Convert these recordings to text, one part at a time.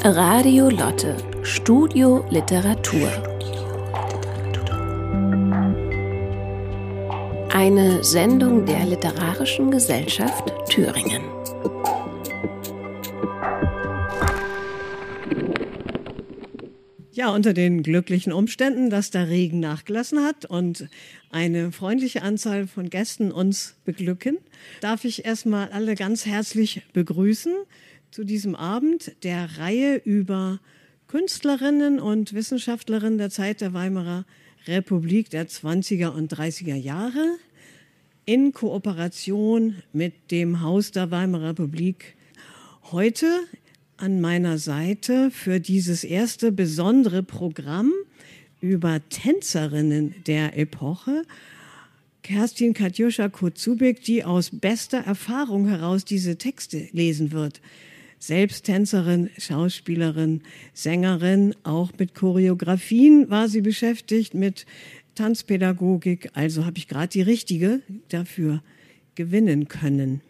Radio Lotte, Studio Literatur. Eine Sendung der Literarischen Gesellschaft Thüringen. Ja, unter den glücklichen Umständen, dass der Regen nachgelassen hat und eine freundliche Anzahl von Gästen uns beglücken, darf ich erstmal alle ganz herzlich begrüßen zu diesem Abend der Reihe über Künstlerinnen und Wissenschaftlerinnen der Zeit der Weimarer Republik der 20er und 30er Jahre in Kooperation mit dem Haus der Weimarer Republik. Heute an meiner Seite für dieses erste besondere Programm über Tänzerinnen der Epoche Kerstin Katjuscha Kocubek, die aus bester Erfahrung heraus diese Texte lesen wird. Selbst Tänzerin, Schauspielerin, Sängerin, auch mit Choreografien war sie beschäftigt, mit Tanzpädagogik. Also habe ich gerade die richtige dafür gewinnen können.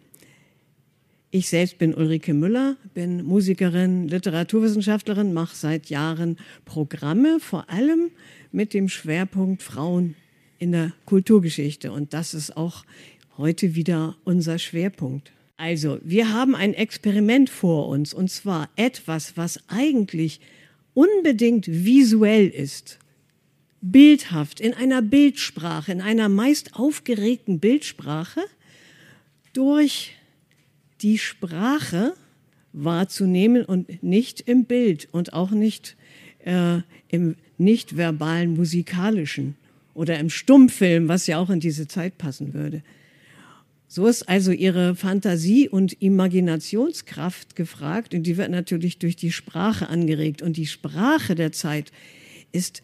Ich selbst bin Ulrike Müller, bin Musikerin, Literaturwissenschaftlerin, mache seit Jahren Programme, vor allem mit dem Schwerpunkt Frauen in der Kulturgeschichte. Und das ist auch heute wieder unser Schwerpunkt. Also, wir haben ein Experiment vor uns, und zwar etwas, was eigentlich unbedingt visuell ist, bildhaft, in einer Bildsprache, in einer meist aufgeregten Bildsprache, durch die Sprache wahrzunehmen und nicht im Bild und auch nicht im nicht-verbalen musikalischen oder im Stummfilm, was ja auch in diese Zeit passen würde. So ist also ihre Fantasie und Imaginationskraft gefragt und die wird natürlich durch die Sprache angeregt. Und die Sprache der Zeit ist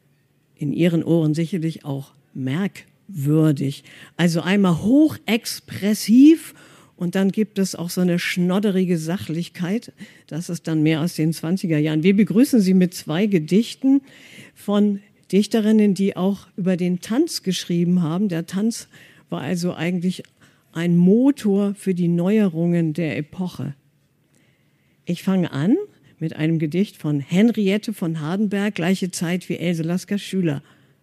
in ihren Ohren sicherlich auch merkwürdig. Also einmal hochexpressiv und dann gibt es auch so eine schnodderige Sachlichkeit. Das ist dann mehr aus den 20er Jahren. Wir begrüßen Sie mit 2 Gedichten von Dichterinnen, die auch über den Tanz geschrieben haben. Der Tanz war also eigentlich ein Motor für die Neuerungen der Epoche. Ich fange an mit einem Gedicht von Henriette von Hardenberg, gleiche Zeit wie Else Lasker Schüler.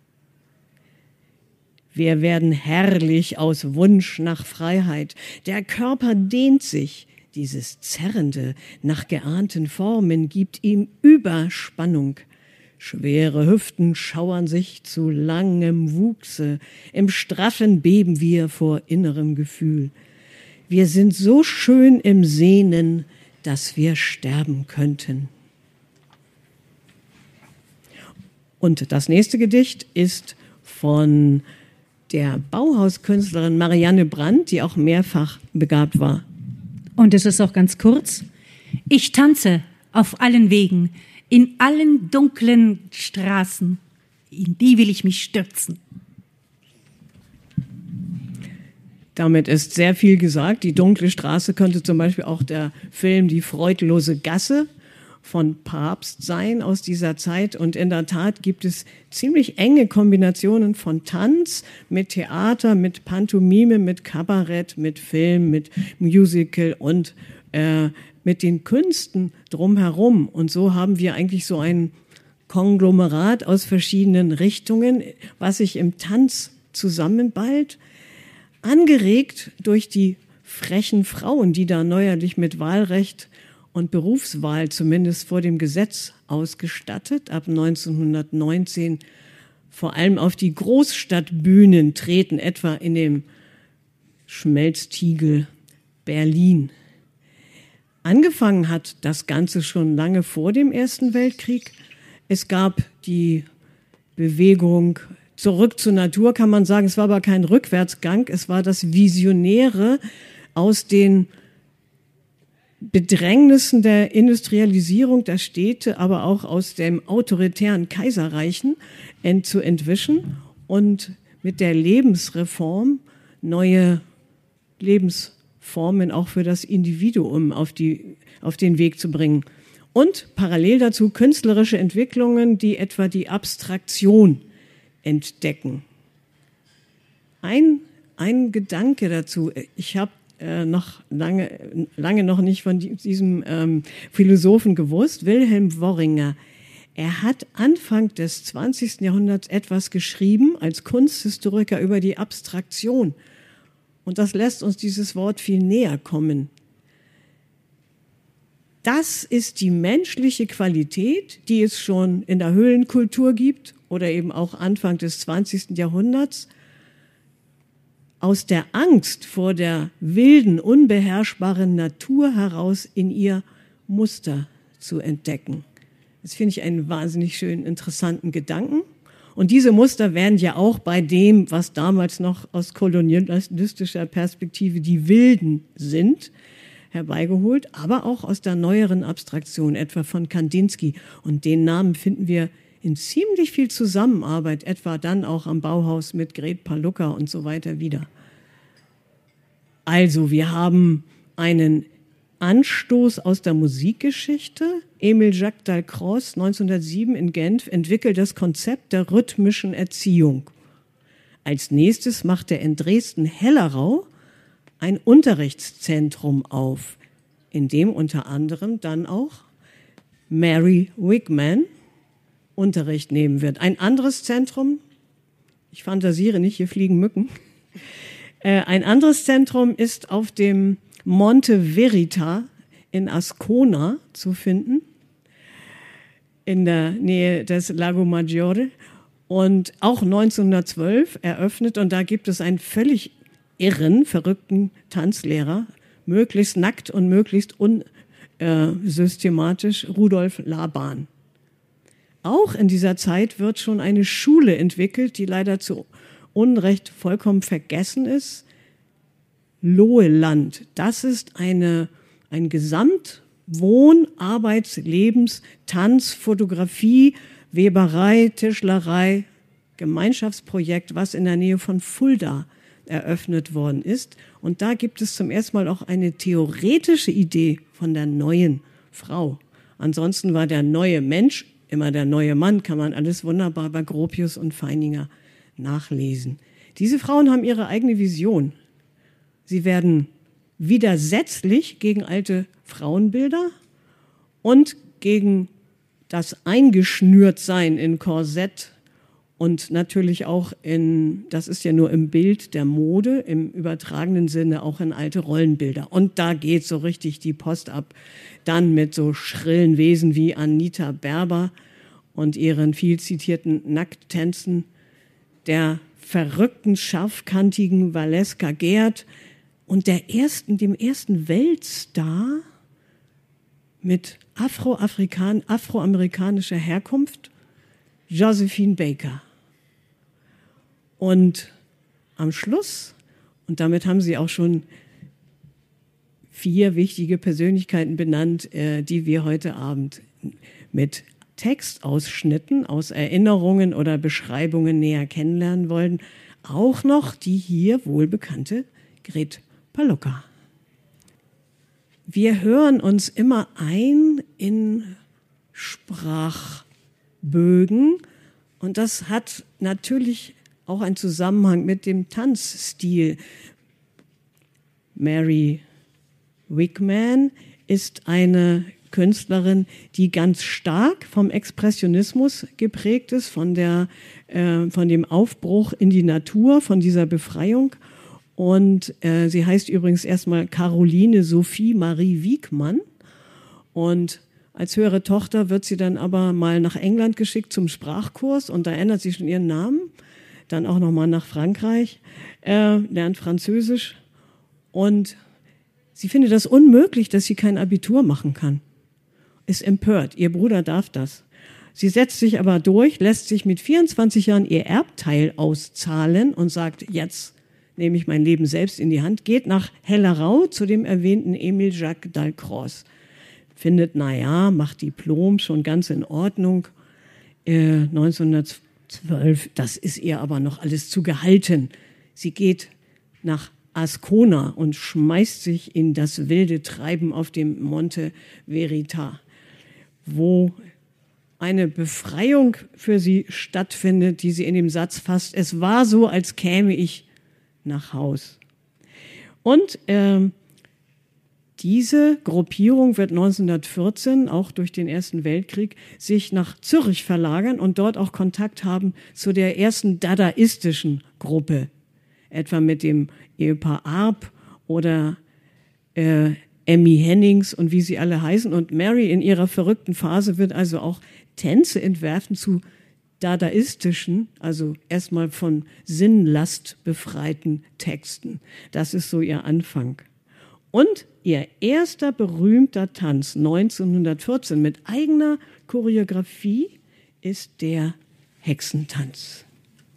Wir werden herrlich aus Wunsch nach Freiheit. Der Körper dehnt sich. Dieses Zerrende nach geahnten Formen gibt ihm Überspannung. Schwere Hüften schauern sich zu langem Wuchse. Im Straffen beben wir vor innerem Gefühl. Wir sind so schön im Sehnen, dass wir sterben könnten. Und das nächste Gedicht ist von der Bauhauskünstlerin Marianne Brandt, die auch mehrfach begabt war. Und es ist auch ganz kurz. Ich tanze auf allen Wegen, in allen dunklen Straßen. In die will ich mich stürzen. Damit ist sehr viel gesagt. Die dunkle Straße könnte zum Beispiel auch der Film Die freudlose Gasse von Pabst sein aus dieser Zeit. Und in der Tat gibt es ziemlich enge Kombinationen von Tanz mit Theater, mit Pantomime, mit Kabarett, mit Film, mit Musical und mit den Künsten drumherum. Und so haben wir eigentlich so ein Konglomerat aus verschiedenen Richtungen, was sich im Tanz zusammenballt, angeregt durch die frechen Frauen, die da neuerlich mit Wahlrecht und Berufswahl zumindest vor dem Gesetz ausgestattet, ab 1919 vor allem auf die Großstadtbühnen treten, etwa in dem Schmelztiegel Berlin. Angefangen hat das Ganze schon lange vor dem Ersten Weltkrieg. Es gab die Bewegung zurück zur Natur, kann man sagen. Es war aber kein Rückwärtsgang, es war das Visionäre aus den Bedrängnissen der Industrialisierung der Städte, aber auch aus dem autoritären Kaiserreichen zu entwischen und mit der Lebensreform neue Lebensformen auch für das Individuum auf den Weg zu bringen. Und parallel dazu künstlerische Entwicklungen, die etwa die Abstraktion entdecken. Ein Gedanke dazu. Ich habe noch lange noch nicht von diesem Philosophen gewusst, Wilhelm Worringer. Er hat Anfang des 20. Jahrhunderts etwas geschrieben als Kunsthistoriker über die Abstraktion. Und das lässt uns dieses Wort viel näher kommen. Das ist die menschliche Qualität, die es schon in der Höhlenkultur gibt oder eben auch Anfang des 20. Jahrhunderts, aus der Angst vor der wilden, unbeherrschbaren Natur heraus in ihr Muster zu entdecken. Das finde ich einen wahnsinnig schönen, interessanten Gedanken. Und diese Muster werden ja auch bei dem, was damals noch aus kolonialistischer Perspektive die Wilden sind, herbeigeholt, aber auch aus der neueren Abstraktion, etwa von Kandinsky. Und den Namen finden wir in ziemlich viel Zusammenarbeit, etwa dann auch am Bauhaus mit Gret Palucca und so weiter wieder. Also, wir haben einen Anstoß aus der Musikgeschichte. Emil Jacques Dalcroze, 1907 in Genf, entwickelt das Konzept der rhythmischen Erziehung. Als nächstes macht er in Dresden-Hellerau ein Unterrichtszentrum auf, in dem unter anderem dann auch Mary Wigman Unterricht nehmen wird. Ein anderes Zentrum, ich fantasiere nicht, hier fliegen Mücken, ein anderes Zentrum ist auf dem Monte Verita in Ascona zu finden, in der Nähe des Lago Maggiore und auch 1912 eröffnet. Und da gibt es einen völlig irren, verrückten Tanzlehrer, möglichst nackt und möglichst unsystematisch, Rudolf Laban. Auch in dieser Zeit wird schon eine Schule entwickelt, die leider zu Unrecht vollkommen vergessen ist. Loheland, das ist ein Gesamtwohn-, Arbeits-, Lebens-, Tanz-, Fotografie-, Weberei-, Tischlerei-, Gemeinschaftsprojekt, was in der Nähe von Fulda eröffnet worden ist. Und da gibt es zum ersten Mal auch eine theoretische Idee von der neuen Frau. Ansonsten war der neue Mensch immer der neue Mann, kann man alles wunderbar bei Gropius und Feininger nachlesen. Diese Frauen haben ihre eigene Vision. Sie werden widersetzlich gegen alte Frauenbilder und gegen das Eingeschnürtsein in Korsett und natürlich auch das ist ja nur im Bild der Mode, im übertragenen Sinne auch in alte Rollenbilder. Und da geht so richtig die Post ab. Dann mit so schrillen Wesen wie Anita Berber und ihren viel zitierten Nackttänzen, der verrückten, scharfkantigen Valeska Gerd und dem ersten Weltstar mit afroamerikanischer Herkunft, Josephine Baker. Und am Schluss, und damit haben Sie auch schon 4 wichtige Persönlichkeiten benannt, die wir heute Abend mit Textausschnitten aus Erinnerungen oder Beschreibungen näher kennenlernen wollen, auch noch die hier wohlbekannte Gret Palucca. Wir hören uns immer ein in Sprachbögen und das hat natürlich auch einen Zusammenhang mit dem Tanzstil. Mary Wigman ist eine Künstlerin, die ganz stark vom Expressionismus geprägt ist, von dem Aufbruch in die Natur, von dieser Befreiung. Und sie heißt übrigens erstmal Caroline Sophie Marie Wiegmann. Und als höhere Tochter wird sie dann aber mal nach England geschickt zum Sprachkurs und da ändert sie schon ihren Namen. Dann auch nochmal nach Frankreich, lernt Französisch und sie findet das unmöglich, dass sie kein Abitur machen kann. Ist empört, ihr Bruder darf das. Sie setzt sich aber durch, lässt sich mit 24 Jahren ihr Erbteil auszahlen und sagt, jetzt nehme ich mein Leben selbst in die Hand, geht nach Hellerau zu dem erwähnten Emil Jacques Dalcroze. Findet, macht Diplom, schon ganz in Ordnung. 1912, das ist ihr aber noch alles zu gehalten. Sie geht nach Ascona und schmeißt sich in das wilde Treiben auf dem Monte Verita, wo eine Befreiung für sie stattfindet, die sie in dem Satz fasst, es war so, als käme ich nach Haus. Und diese Gruppierung wird 1914, auch durch den Ersten Weltkrieg, sich nach Zürich verlagern und dort auch Kontakt haben zu der ersten dadaistischen Gruppe, etwa mit dem Ehepaar Arp oder Emmy Hennings und wie sie alle heißen. Und Mary in ihrer verrückten Phase wird also auch Tänze entwerfen zu dadaistischen, also erstmal von Sinnlast befreiten Texten. Das ist so ihr Anfang. Und ihr erster berühmter Tanz 1914 mit eigener Choreografie ist der Hexentanz.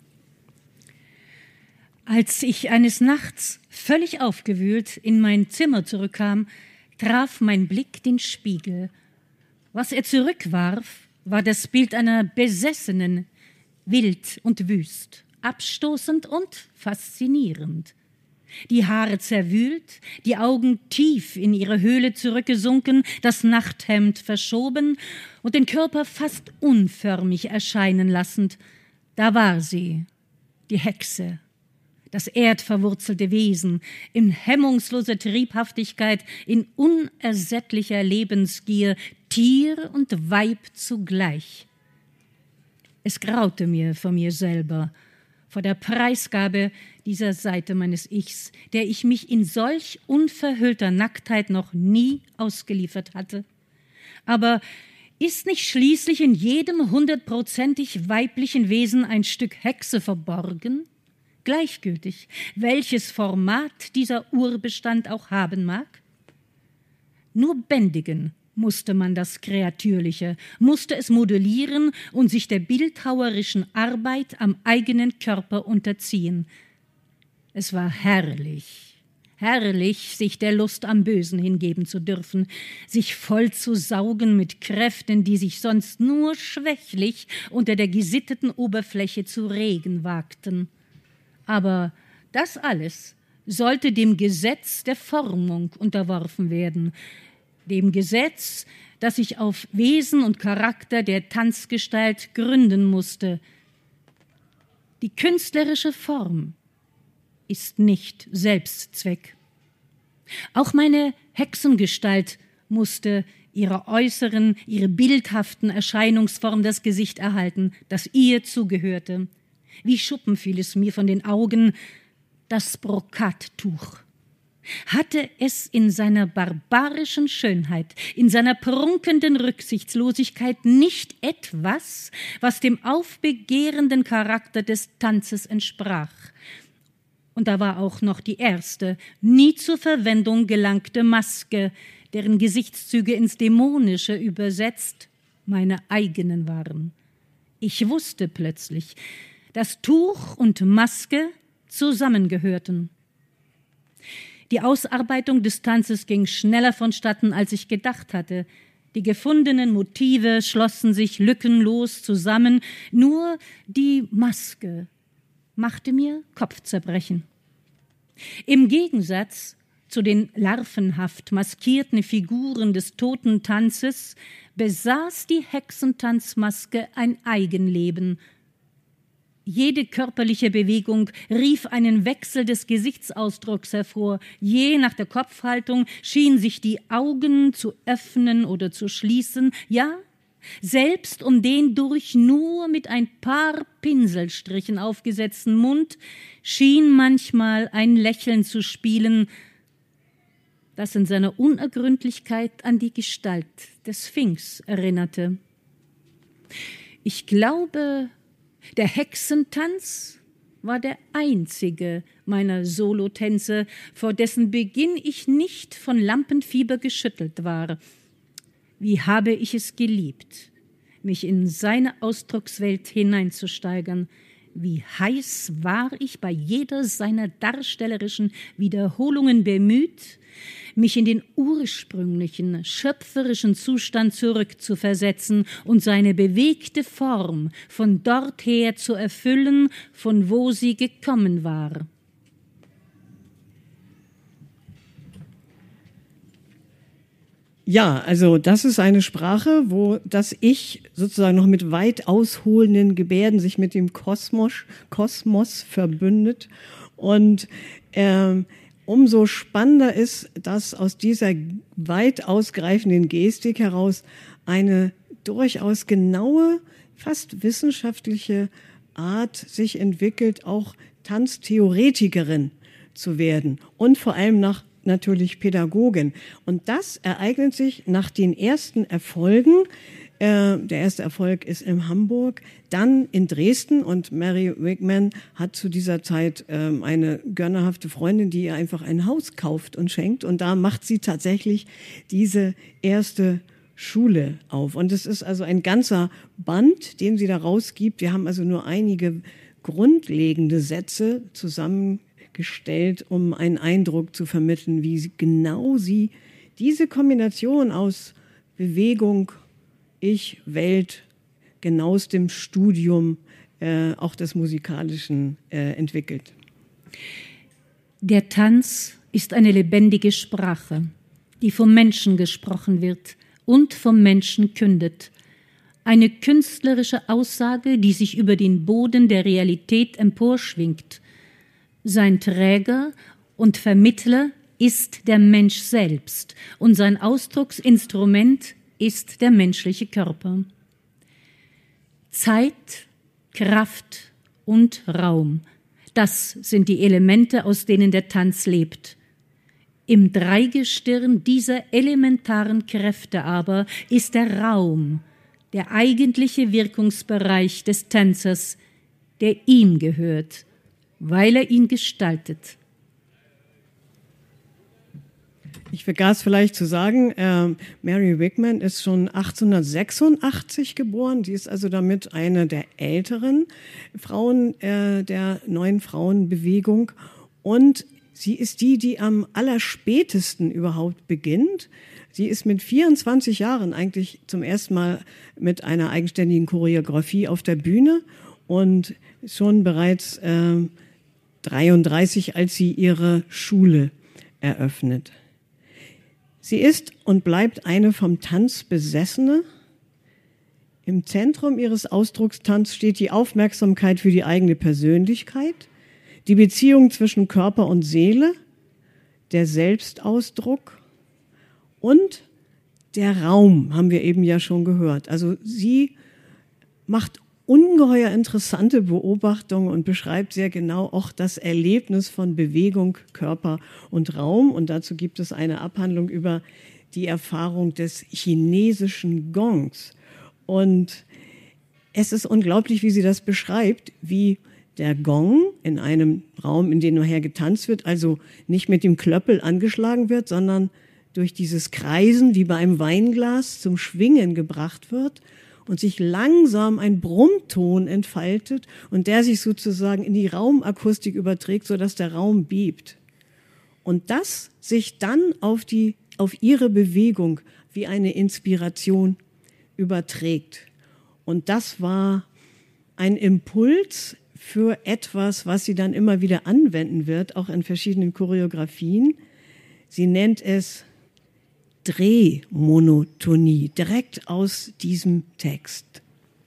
Als ich eines Nachts völlig aufgewühlt in mein Zimmer zurückkam, traf mein Blick den Spiegel. Was er zurückwarf, war das Bild einer Besessenen, wild und wüst, abstoßend und faszinierend. Die Haare zerwühlt, die Augen tief in ihre Höhle zurückgesunken, das Nachthemd verschoben und den Körper fast unförmig erscheinen lassend. Da war sie, die Hexe, das erdverwurzelte Wesen, in hemmungsloser Triebhaftigkeit, in unersättlicher Lebensgier, Tier und Weib zugleich. Es graute mir vor mir selber, vor der Preisgabe dieser Seite meines Ichs, der ich mich in solch unverhüllter Nacktheit noch nie ausgeliefert hatte. Aber ist nicht schließlich in jedem 100% weiblichen Wesen ein Stück Hexe verborgen? Gleichgültig, welches Format dieser Urbestand auch haben mag? Nur bändigen musste man das Kreatürliche, musste es modellieren und sich der bildhauerischen Arbeit am eigenen Körper unterziehen. Es war herrlich, herrlich, sich der Lust am Bösen hingeben zu dürfen, sich voll zu saugen mit Kräften, die sich sonst nur schwächlich unter der gesitteten Oberfläche zu regen wagten. Aber das alles sollte dem Gesetz der Formung unterworfen werden, dem Gesetz, das sich auf Wesen und Charakter der Tanzgestalt gründen musste. Die künstlerische Form ist nicht Selbstzweck. Auch meine Hexengestalt musste ihrer äußeren, ihrer bildhaften Erscheinungsform das Gesicht erhalten, das ihr zugehörte. Wie Schuppen fiel es mir von den Augen, das Brokattuch. Hatte es in seiner barbarischen Schönheit, in seiner prunkenden Rücksichtslosigkeit nicht etwas, was dem aufbegehrenden Charakter des Tanzes entsprach? Und da war auch noch die erste, nie zur Verwendung gelangte Maske, deren Gesichtszüge ins Dämonische übersetzt meine eigenen waren. Ich wusste plötzlich, dass Tuch und Maske zusammengehörten. Die Ausarbeitung des Tanzes ging schneller vonstatten, als ich gedacht hatte. Die gefundenen Motive schlossen sich lückenlos zusammen. Nur die Maske machte mir Kopfzerbrechen. Im Gegensatz zu den larvenhaft maskierten Figuren des Totentanzes besaß die Hexentanzmaske ein Eigenleben. Jede körperliche Bewegung rief einen Wechsel des Gesichtsausdrucks hervor. Je nach der Kopfhaltung schienen sich die Augen zu öffnen oder zu schließen. Ja, selbst um den durch nur mit ein paar Pinselstrichen aufgesetzten Mund schien manchmal ein Lächeln zu spielen, das in seiner Unergründlichkeit an die Gestalt des Sphinx erinnerte. Ich glaube, der Hexentanz war der einzige meiner Solotänze, vor dessen Beginn ich nicht von Lampenfieber geschüttelt war. Wie habe ich es geliebt, mich in seine Ausdruckswelt hineinzusteigern. Wie heiß war ich bei jeder seiner darstellerischen Wiederholungen bemüht, mich in den ursprünglichen, schöpferischen Zustand zurückzuversetzen und seine bewegte Form von dorther zu erfüllen, von wo sie gekommen war. Ja, also das ist eine Sprache, wo das Ich sozusagen noch mit weit ausholenden Gebärden sich mit dem Kosmos verbündet. Und umso spannender ist, dass aus dieser weit ausgreifenden Gestik heraus eine durchaus genaue, fast wissenschaftliche Art sich entwickelt, auch Tanztheoretikerin zu werden und vor allem natürlich Pädagogin. Und das ereignet sich nach den ersten Erfolgen. Der erste Erfolg ist in Hamburg, dann in Dresden, und Mary Wigman hat zu dieser Zeit eine gönnerhafte Freundin, die ihr einfach ein Haus kauft und schenkt, und da macht sie tatsächlich diese erste Schule auf. Und es ist also ein ganzer Band, den sie da rausgibt. Wir haben also nur einige grundlegende Sätze zusammengestellt, um einen Eindruck zu vermitteln, wie genau sie diese Kombination aus Bewegung, Ich, Welt, genauestem Studium auch des Musikalischen entwickelt. Der Tanz ist eine lebendige Sprache, die vom Menschen gesprochen wird und vom Menschen kündet. Eine künstlerische Aussage, die sich über den Boden der Realität emporschwingt. Sein Träger und Vermittler ist der Mensch selbst und sein Ausdrucksinstrument ist der menschliche Körper. Zeit, Kraft und Raum, das sind die Elemente, aus denen der Tanz lebt. Im Dreigestirn dieser elementaren Kräfte aber ist der Raum, der eigentliche Wirkungsbereich des Tänzers, der ihm gehört, weil er ihn gestaltet. Ich vergaß vielleicht zu sagen, Mary Wigman ist schon 1886 geboren. Sie ist also damit eine der älteren Frauen der neuen Frauenbewegung. Und sie ist die am allerspätesten überhaupt beginnt. Sie ist mit 24 Jahren eigentlich zum ersten Mal mit einer eigenständigen Choreografie auf der Bühne und schon bereits 33, als sie ihre Schule eröffnet. Sie ist und bleibt eine vom Tanz Besessene. Im Zentrum ihres Ausdruckstanz steht die Aufmerksamkeit für die eigene Persönlichkeit, die Beziehung zwischen Körper und Seele, der Selbstausdruck und der Raum, haben wir eben ja schon gehört. Also sie macht ungeheuer interessante Beobachtungen und beschreibt sehr genau auch das Erlebnis von Bewegung, Körper und Raum. Und dazu gibt es eine Abhandlung über die Erfahrung des chinesischen Gongs. Und es ist unglaublich, wie sie das beschreibt, wie der Gong in einem Raum, in dem nachher getanzt wird, also nicht mit dem Klöppel angeschlagen wird, sondern durch dieses Kreisen wie bei einem Weinglas zum Schwingen gebracht wird und sich langsam ein Brummton entfaltet und der sich sozusagen in die Raumakustik überträgt, sodass der Raum bebt. Und das sich dann auf ihre Bewegung wie eine Inspiration überträgt. Und das war ein Impuls für etwas, was sie dann immer wieder anwenden wird, auch in verschiedenen Choreografien. Sie nennt es Drehmonotonie, direkt aus diesem Text.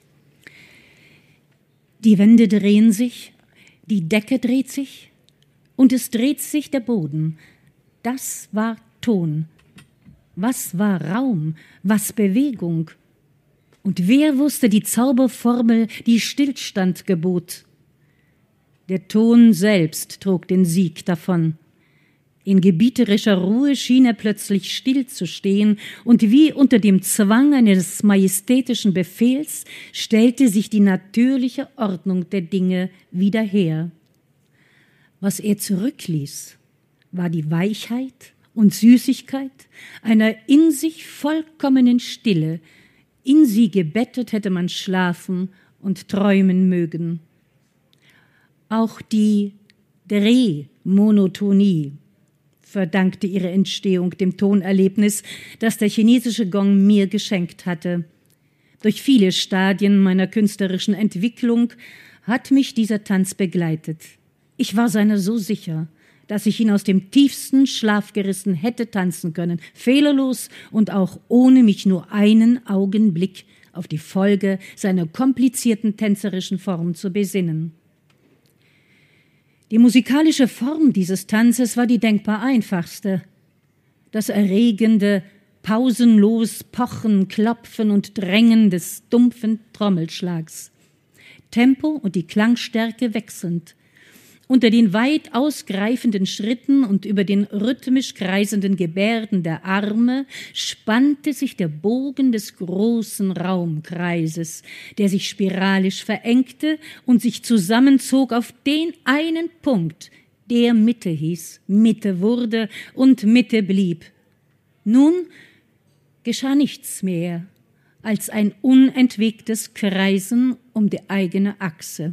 Die Wände drehen sich, die Decke dreht sich und es dreht sich der Boden. Das war Ton. Was war Raum? Was Bewegung? Und wer wusste die Zauberformel, die Stillstand gebot? Der Ton selbst trug den Sieg davon. In gebieterischer Ruhe schien er plötzlich still zu stehen, und wie unter dem Zwang eines majestätischen Befehls stellte sich die natürliche Ordnung der Dinge wieder her. Was er zurückließ, war die Weichheit und Süßigkeit einer in sich vollkommenen Stille. In sie gebettet hätte man schlafen und träumen mögen. Auch die Drehmonotonie verdankte ihre Entstehung dem Tonerlebnis, das der chinesische Gong mir geschenkt hatte. Durch viele Stadien meiner künstlerischen Entwicklung hat mich dieser Tanz begleitet. Ich war seiner so sicher, dass ich ihn aus dem tiefsten Schlaf gerissen hätte tanzen können, fehlerlos und auch ohne mich nur einen Augenblick auf die Folge seiner komplizierten tänzerischen Form zu besinnen. Die musikalische Form dieses Tanzes war die denkbar einfachste. Das erregende, pausenlos Pochen, Klopfen und Drängen des dumpfen Trommelschlags. Tempo und die Klangstärke wechselnd. Unter den weit ausgreifenden Schritten und über den rhythmisch kreisenden Gebärden der Arme spannte sich der Bogen des großen Raumkreises, der sich spiralisch verengte und sich zusammenzog auf den einen Punkt, der Mitte hieß, Mitte wurde und Mitte blieb. Nun geschah nichts mehr als ein unentwegtes Kreisen um die eigene Achse.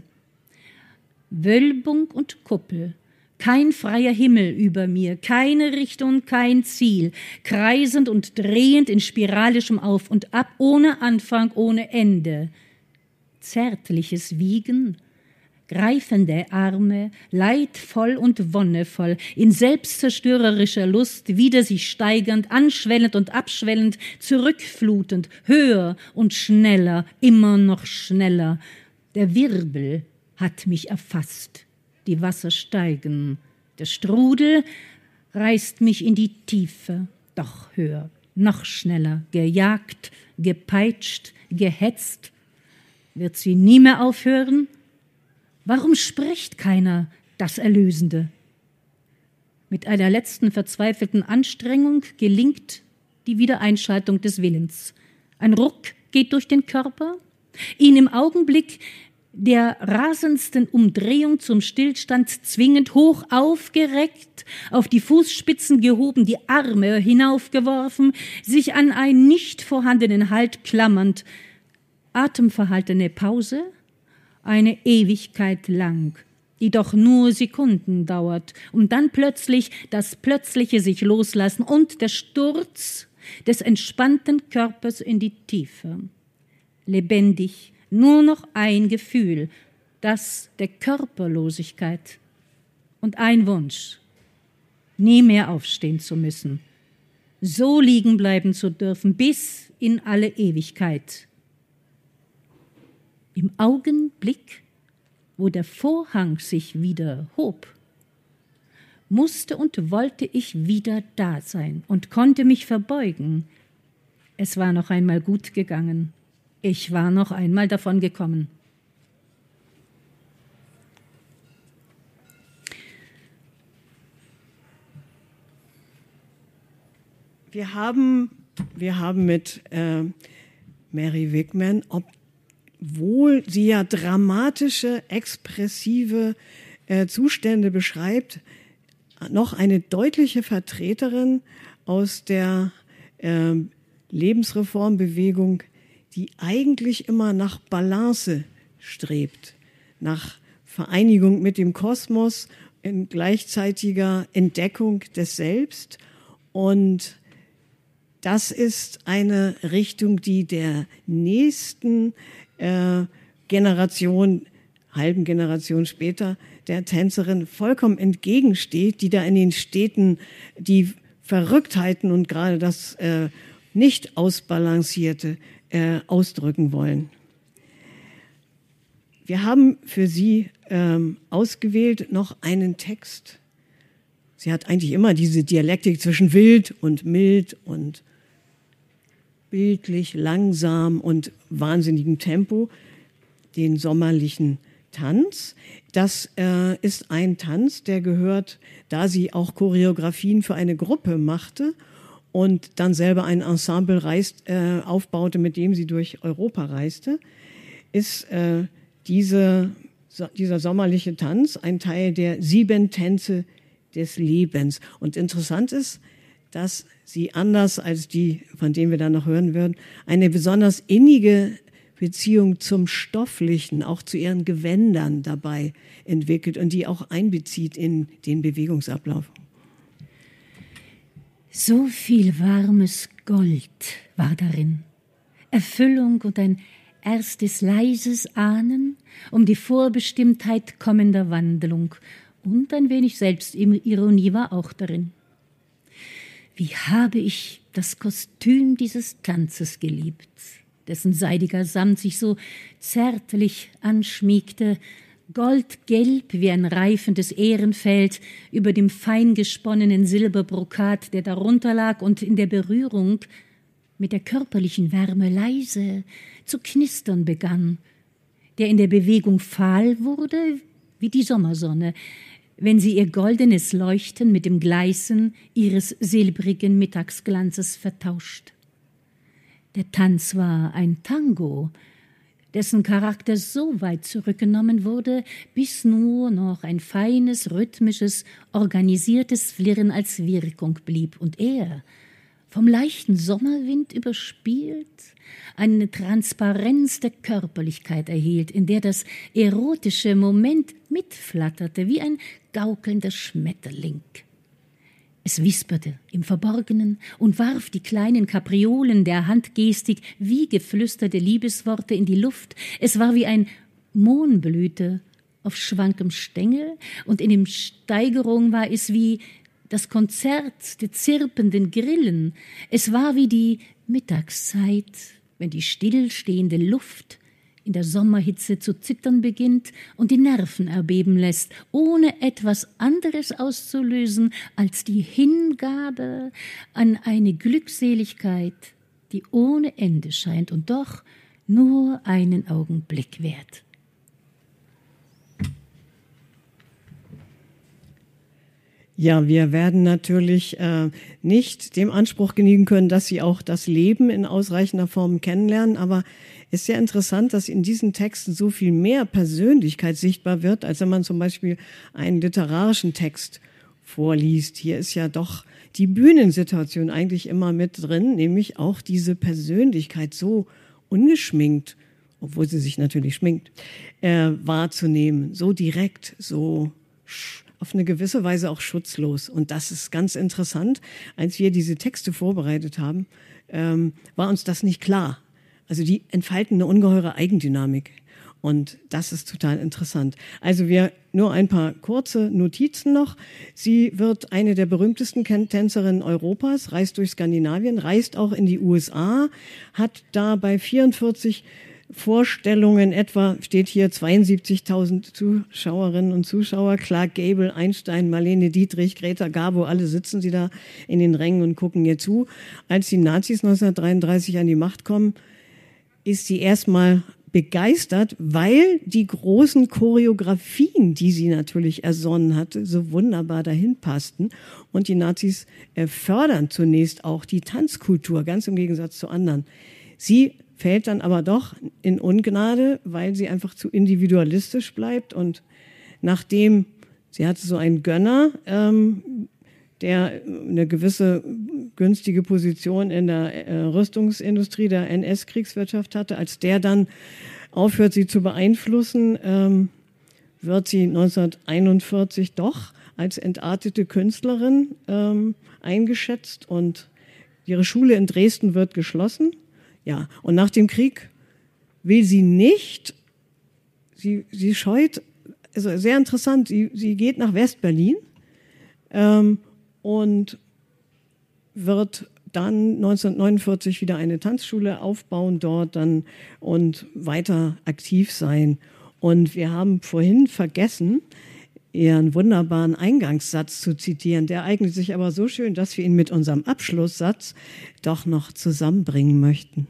Wölbung und Kuppel, kein freier Himmel über mir, keine Richtung, kein Ziel, kreisend und drehend in spiralischem Auf und Ab, ohne Anfang, ohne Ende. Zärtliches Wiegen, greifende Arme, leidvoll und wonnevoll, in selbstzerstörerischer Lust, wieder sich steigernd, anschwellend und abschwellend, zurückflutend, höher und schneller, immer noch schneller. Der Wirbel hat mich erfasst, die Wasser steigen, der Strudel reißt mich in die Tiefe, doch höher, noch schneller, gejagt, gepeitscht, gehetzt. Wird sie nie mehr aufhören? Warum spricht keiner das Erlösende? Mit einer letzten verzweifelten Anstrengung gelingt die Wiedereinschaltung des Willens. Ein Ruck geht durch den Körper, ihn im Augenblick der rasendsten Umdrehung zum Stillstand zwingend, hoch aufgereckt, auf die Fußspitzen gehoben, die Arme hinaufgeworfen, sich an einen nicht vorhandenen Halt klammernd. Atemverhaltene Pause, eine Ewigkeit lang, die doch nur Sekunden dauert, und dann plötzlich das plötzliche sich loslassen und der Sturz des entspannten Körpers in die Tiefe. Lebendig, nur noch ein Gefühl, das der Körperlosigkeit, und ein Wunsch, nie mehr aufstehen zu müssen, so liegen bleiben zu dürfen bis in alle Ewigkeit. Im Augenblick, wo der Vorhang sich wieder hob, musste und wollte ich wieder da sein und konnte mich verbeugen. Es war noch einmal gut gegangen. Ich war noch einmal davon gekommen. Wir haben mit Mary Wigman, obwohl sie ja dramatische, expressive Zustände beschreibt, noch eine deutliche Vertreterin aus der Lebensreformbewegung, die eigentlich immer nach Balance strebt, nach Vereinigung mit dem Kosmos in gleichzeitiger Entdeckung des Selbst. Und das ist eine Richtung, die der nächsten Generation, halben Generation später, der Tänzerin vollkommen entgegensteht, die da in den Städten die Verrücktheiten und gerade das nicht ausbalancierte ausdrücken wollen. Wir haben für sie ausgewählt noch einen Text. Sie hat eigentlich immer diese Dialektik zwischen wild und mild und bildlich, langsam und wahnsinnigem Tempo, den sommerlichen Tanz. Das ist ein Tanz, der gehört, da sie auch Choreografien für eine Gruppe machte und dann selber ein Ensemble aufbaute, mit dem sie durch Europa reiste, ist dieser sommerliche Tanz ein Teil der 7 Tänze des Lebens. Und interessant ist, dass sie anders als die, von denen wir dann noch hören würden, eine besonders innige Beziehung zum Stofflichen, auch zu ihren Gewändern dabei entwickelt und die auch einbezieht in den Bewegungsablauf. So viel warmes Gold war darin, Erfüllung und ein erstes leises Ahnen um die Vorbestimmtheit kommender Wandlung, und ein wenig Selbstironie war auch darin. Wie habe ich das Kostüm dieses Tanzes geliebt, dessen seidiger Samt sich so zärtlich anschmiegte, goldgelb wie ein reifendes Ährenfeld über dem fein gesponnenen Silberbrokat, der darunter lag und in der Berührung mit der körperlichen Wärme leise zu knistern begann, der in der Bewegung fahl wurde wie die Sommersonne, wenn sie ihr goldenes Leuchten mit dem Gleißen ihres silbrigen Mittagsglanzes vertauscht. Der Tanz war ein Tango, dessen Charakter so weit zurückgenommen wurde, bis nur noch ein feines, rhythmisches, organisiertes Flirren als Wirkung blieb, und er, vom leichten Sommerwind überspielt, eine Transparenz der Körperlichkeit erhielt, in der das erotische Moment mitflatterte wie ein gaukelnder Schmetterling. Es wisperte im Verborgenen und warf die kleinen Kapriolen der Handgestik wie geflüsterte Liebesworte in die Luft. Es war wie ein Mohnblüte auf schwankem Stängel, und in der Steigerung war es wie das Konzert der zirpenden Grillen. Es war wie die Mittagszeit, wenn die stillstehende Luft in der Sommerhitze zu zittern beginnt und die Nerven erbeben lässt, ohne etwas anderes auszulösen als die Hingabe an eine Glückseligkeit, die ohne Ende scheint und doch nur einen Augenblick währt. Ja, wir werden natürlich nicht dem Anspruch genügen können, dass Sie auch das Leben in ausreichender Form kennenlernen, aber es ist sehr interessant, dass in diesen Texten so viel mehr Persönlichkeit sichtbar wird, als wenn man zum Beispiel einen literarischen Text vorliest. Hier ist ja doch die Bühnensituation eigentlich immer mit drin, nämlich auch diese Persönlichkeit so ungeschminkt, obwohl sie sich natürlich schminkt, wahrzunehmen, so direkt, so auf eine gewisse Weise auch schutzlos. Und das ist ganz interessant. Als wir diese Texte vorbereitet haben, war uns das nicht klar. Also die entfalten eine ungeheure Eigendynamik. Und das ist total interessant. Also nur ein paar kurze Notizen noch. Sie wird eine der berühmtesten Tänzerinnen Europas, reist durch Skandinavien, reist auch in die USA, hat da bei 44 Vorstellungen etwa, steht hier 72.000 Zuschauerinnen und Zuschauer, Clark Gable, Einstein, Marlene Dietrich, Greta Garbo, alle sitzen sie da in den Rängen und gucken ihr zu. Als die Nazis 1933 an die Macht kommen, ist sie erstmal begeistert, weil die großen Choreografien, die sie natürlich ersonnen hatte, so wunderbar dahin passten. Und die Nazis fördern zunächst auch die Tanzkultur, ganz im Gegensatz zu anderen. Sie fällt dann aber doch in Ungnade, weil sie einfach zu individualistisch bleibt. Und nachdem, sie hatte so einen Gönner, der eine gewisse günstige Position in der Rüstungsindustrie der NS-Kriegswirtschaft hatte, als der dann aufhört, sie zu beeinflussen, wird sie 1941 doch als entartete Künstlerin eingeschätzt und ihre Schule in Dresden wird geschlossen. Ja, und nach dem Krieg will sie nicht, sie scheut, also sehr interessant, sie geht nach West-Berlin und wird dann 1949 wieder eine Tanzschule aufbauen dort dann und weiter aktiv sein. Und wir haben vorhin vergessen, ihren wunderbaren Eingangssatz zu zitieren. Der eignet sich aber so schön, dass wir ihn mit unserem Abschlusssatz doch noch zusammenbringen möchten.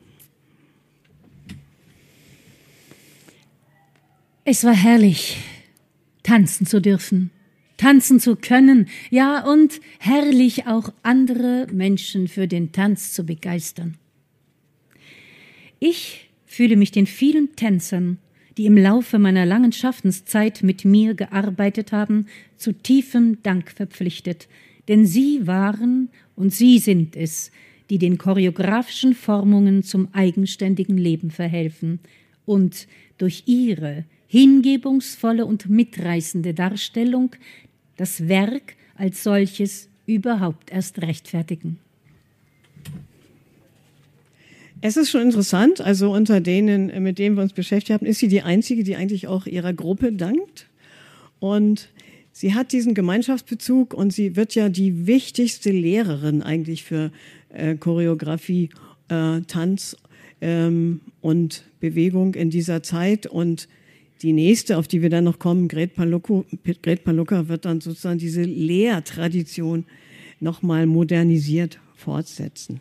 Es war herrlich, tanzen zu dürfen, tanzen zu können, ja, und herrlich auch andere Menschen für den Tanz zu begeistern. Ich fühle mich den vielen Tänzern, die im Laufe meiner langen Schaffenszeit mit mir gearbeitet haben, zu tiefem Dank verpflichtet, denn sie waren und sie sind es, die den choreografischen Formungen zum eigenständigen Leben verhelfen und durch ihre hingebungsvolle und mitreißende Darstellung das Werk als solches überhaupt erst rechtfertigen. Es ist schon interessant, also unter denen, mit denen wir uns beschäftigt haben, ist sie die Einzige, die eigentlich auch ihrer Gruppe dankt. Und sie hat diesen Gemeinschaftsbezug und sie wird ja die wichtigste Lehrerin eigentlich für Choreografie, Tanz und Bewegung in dieser Zeit. Und die nächste, auf die wir dann noch kommen, Gret Palucca, wird dann sozusagen diese Lehrtradition nochmal modernisiert fortsetzen.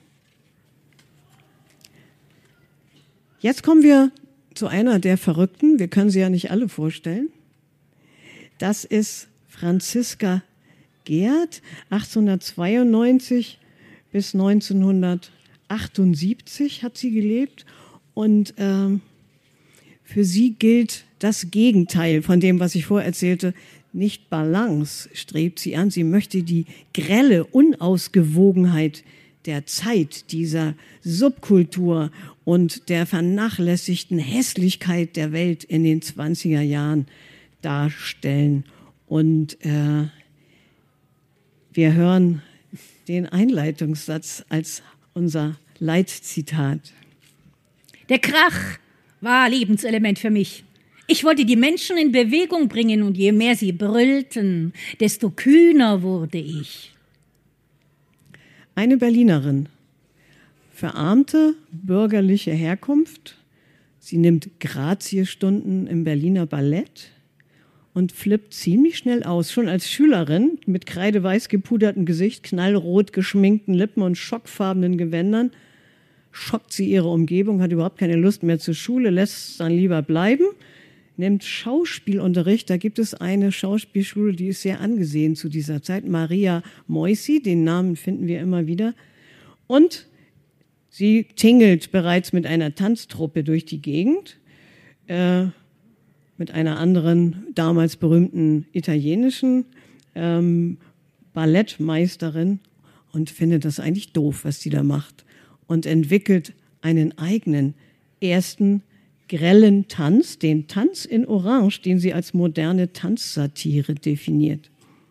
Jetzt kommen wir zu einer der Verrückten. Wir können sie ja nicht alle vorstellen. Das ist Franziska Geerdt, 1892 bis 1978 hat sie gelebt. Und für sie gilt das Gegenteil von dem, was ich vorher erzählte. Nicht Balance strebt sie an. Sie möchte die grelle Unausgewogenheit der Zeit, dieser Subkultur und der vernachlässigten Hässlichkeit der Welt in den 20er Jahren darstellen. Und wir hören den Einleitungssatz als unser Leitzitat. Der Krach war Lebenselement für mich. Ich wollte die Menschen in Bewegung bringen und je mehr sie brüllten, desto kühner wurde ich. Eine Berlinerin, verarmte bürgerliche Herkunft. Sie nimmt Graziestunden im Berliner Ballett und flippt ziemlich schnell aus. Schon als Schülerin mit kreideweiß gepudertem Gesicht, knallrot geschminkten Lippen und schockfarbenen Gewändern schockt sie ihre Umgebung, hat überhaupt keine Lust mehr zur Schule, lässt es dann lieber bleiben, nimmt Schauspielunterricht. Da gibt es eine Schauspielschule, die ist sehr angesehen zu dieser Zeit, Maria Moisy, den Namen finden wir immer wieder. Und sie tingelt bereits mit einer Tanztruppe durch die Gegend, mit einer anderen, damals berühmten italienischen Ballettmeisterin und findet das eigentlich doof, was sie da macht. Und entwickelt einen eigenen ersten grellen Tanz, den Tanz in Orange, den sie als moderne Tanzsatire definiert.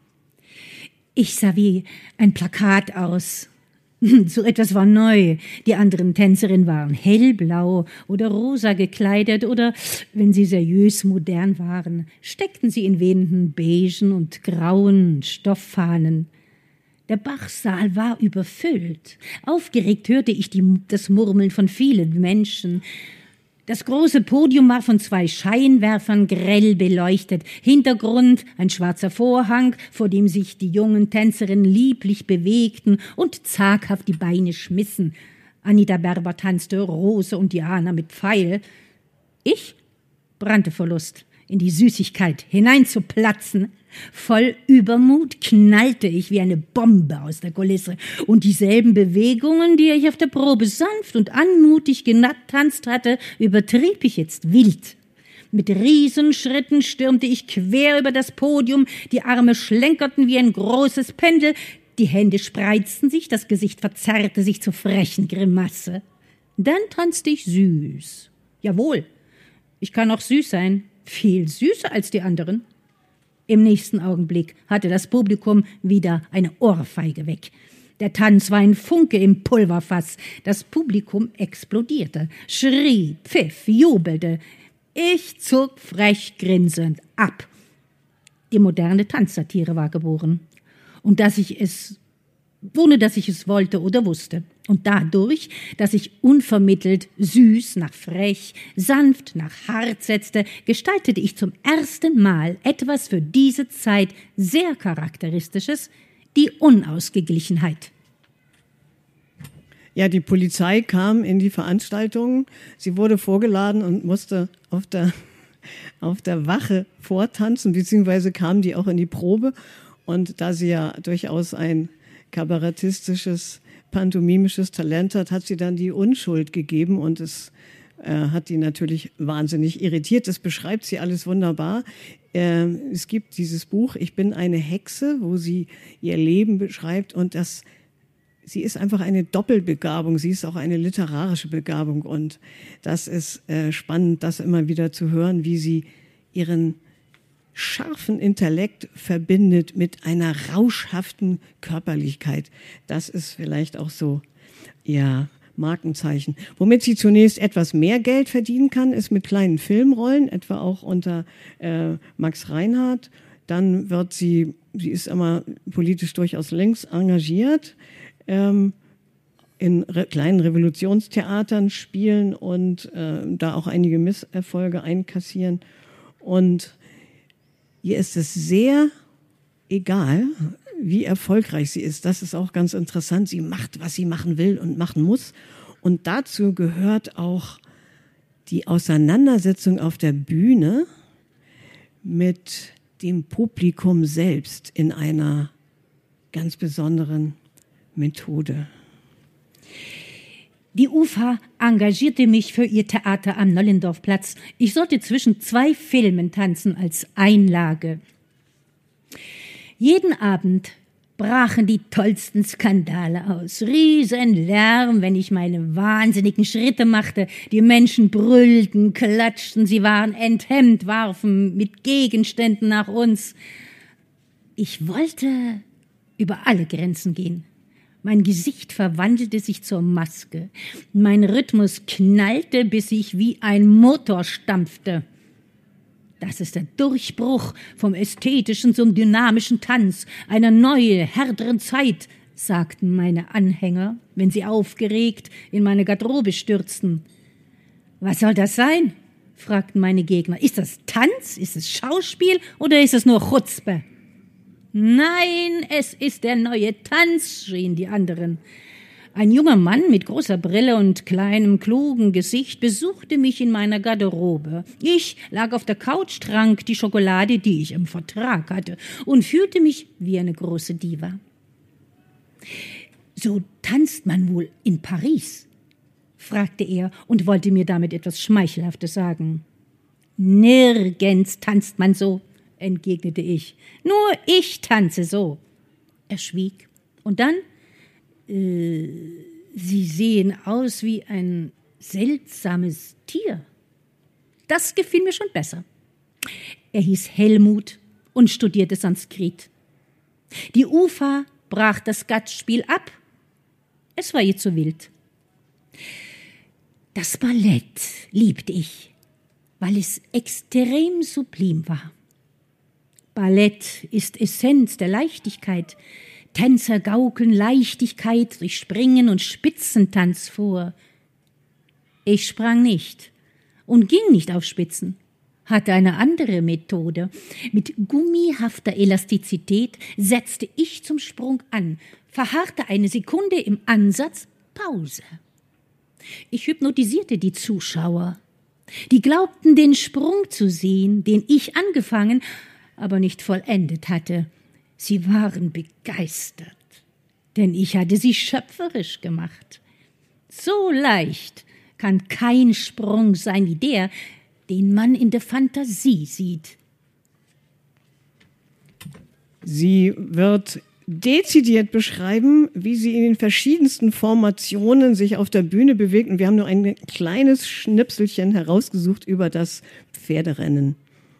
Ich sah wie ein Plakat aus. So etwas war neu. Die anderen Tänzerinnen waren hellblau oder rosa gekleidet oder, wenn sie seriös modern waren, steckten sie in wehenden beigen und grauen Stofffahnen. Der Bachsaal war überfüllt. Aufgeregt hörte ich das Murmeln von vielen Menschen. Das große Podium war von 2 Scheinwerfern grell beleuchtet. Hintergrund ein schwarzer Vorhang, vor dem sich die jungen Tänzerinnen lieblich bewegten und zaghaft die Beine schmissen. Anita Berber tanzte Rose und Diana mit Pfeil. Ich brannte vor Lust, in die Süßigkeit hineinzuplatzen. Voll Übermut knallte ich wie eine Bombe aus der Kulisse. Und dieselben Bewegungen, die ich auf der Probe sanft und anmutig getanzt hatte, übertrieb ich jetzt wild. Mit Riesenschritten stürmte ich quer über das Podium, die Arme schlenkerten wie ein großes Pendel, die Hände spreizten sich, das Gesicht verzerrte sich zur frechen Grimasse. Dann tanzte ich süß. Jawohl, ich kann auch süß sein, viel süßer als die anderen. Im nächsten Augenblick hatte das Publikum wieder eine Ohrfeige weg. Der Tanz war ein Funke im Pulverfass. Das Publikum explodierte, schrie, pfiff, jubelte. Ich zog frech grinsend ab. Die moderne Tanzsatire war geboren. Und ohne dass ich es wollte oder wusste. Und dadurch, dass ich unvermittelt süß nach frech, sanft nach hart setzte, gestaltete ich zum ersten Mal etwas für diese Zeit sehr Charakteristisches, die Unausgeglichenheit. Ja, die Polizei kam in die Veranstaltung. Sie wurde vorgeladen und musste auf der Wache vortanzen, beziehungsweise kam die auch in die Probe. Und da sie ja durchaus ein kabarettistisches, pantomimisches Talent hat sie dann die Unschuld gegeben und es hat die natürlich wahnsinnig irritiert. Das beschreibt sie alles wunderbar. Es gibt dieses Buch Ich bin eine Hexe, wo sie ihr Leben beschreibt und sie ist einfach eine Doppelbegabung. Sie ist auch eine literarische Begabung und das ist spannend, das immer wieder zu hören, wie sie ihren scharfen Intellekt verbindet mit einer rauschhaften Körperlichkeit. Das ist vielleicht auch so ihr Markenzeichen. Womit sie zunächst etwas mehr Geld verdienen kann, ist mit kleinen Filmrollen, etwa auch unter Max Reinhardt. Dann wird sie ist immer politisch durchaus links engagiert, in kleinen Revolutionstheatern spielen und da auch einige Misserfolge einkassieren. Und ihr ist es sehr egal, wie erfolgreich sie ist. Das ist auch ganz interessant. Sie macht, was sie machen will und machen muss. Und dazu gehört auch die Auseinandersetzung auf der Bühne mit dem Publikum selbst in einer ganz besonderen Methode. Die UFA engagierte mich für ihr Theater am Nollendorfplatz. Ich sollte zwischen 2 Filmen tanzen als Einlage. Jeden Abend brachen die tollsten Skandale aus. Riesenlärm, wenn ich meine wahnsinnigen Schritte machte. Die Menschen brüllten, klatschten, sie waren enthemmt, warfen mit Gegenständen nach uns. Ich wollte über alle Grenzen gehen. Mein Gesicht verwandelte sich zur Maske. Mein Rhythmus knallte, bis ich wie ein Motor stampfte. Das ist der Durchbruch vom ästhetischen zum dynamischen Tanz, einer neue, härteren Zeit, sagten meine Anhänger, wenn sie aufgeregt in meine Garderobe stürzten. Was soll das sein? Fragten meine Gegner. Ist das Tanz? Ist es Schauspiel oder ist es nur Chutzpe? Nein, es ist der neue Tanz, schrien die anderen. Ein junger Mann mit großer Brille und kleinem, klugen Gesicht besuchte mich in meiner Garderobe. Ich lag auf der Couch, trank die Schokolade, die ich im Vertrag hatte, und fühlte mich wie eine große Diva. So tanzt man wohl in Paris? Fragte er und wollte mir damit etwas Schmeichelhaftes sagen. Nirgends tanzt man so, entgegnete ich. Nur ich tanze so. Er schwieg. Und dann, Sie sehen aus wie ein seltsames Tier. Das gefiel mir schon besser. Er hieß Helmut und studierte Sanskrit. Die UFA brach das Gastspiel ab. Es war ihr zu wild. Das Ballett liebte ich, weil es extrem sublim war. Ballett ist Essenz der Leichtigkeit. Tänzer gaukeln Leichtigkeit durch Springen und Spitzentanz vor. Ich sprang nicht und ging nicht auf Spitzen, hatte eine andere Methode. Mit gummihafter Elastizität setzte ich zum Sprung an, verharrte eine Sekunde im Ansatz, Pause. Ich hypnotisierte die Zuschauer. Die glaubten, den Sprung zu sehen, den ich angefangen, aber nicht vollendet hatte. Sie waren begeistert, denn ich hatte sie schöpferisch gemacht. So leicht kann kein Sprung sein wie der, den man in der Fantasie sieht. Sie wird dezidiert beschreiben, wie sie in den verschiedensten Formationen sich auf der Bühne bewegt. Und wir haben nur ein kleines Schnipselchen herausgesucht über das Pferderennen.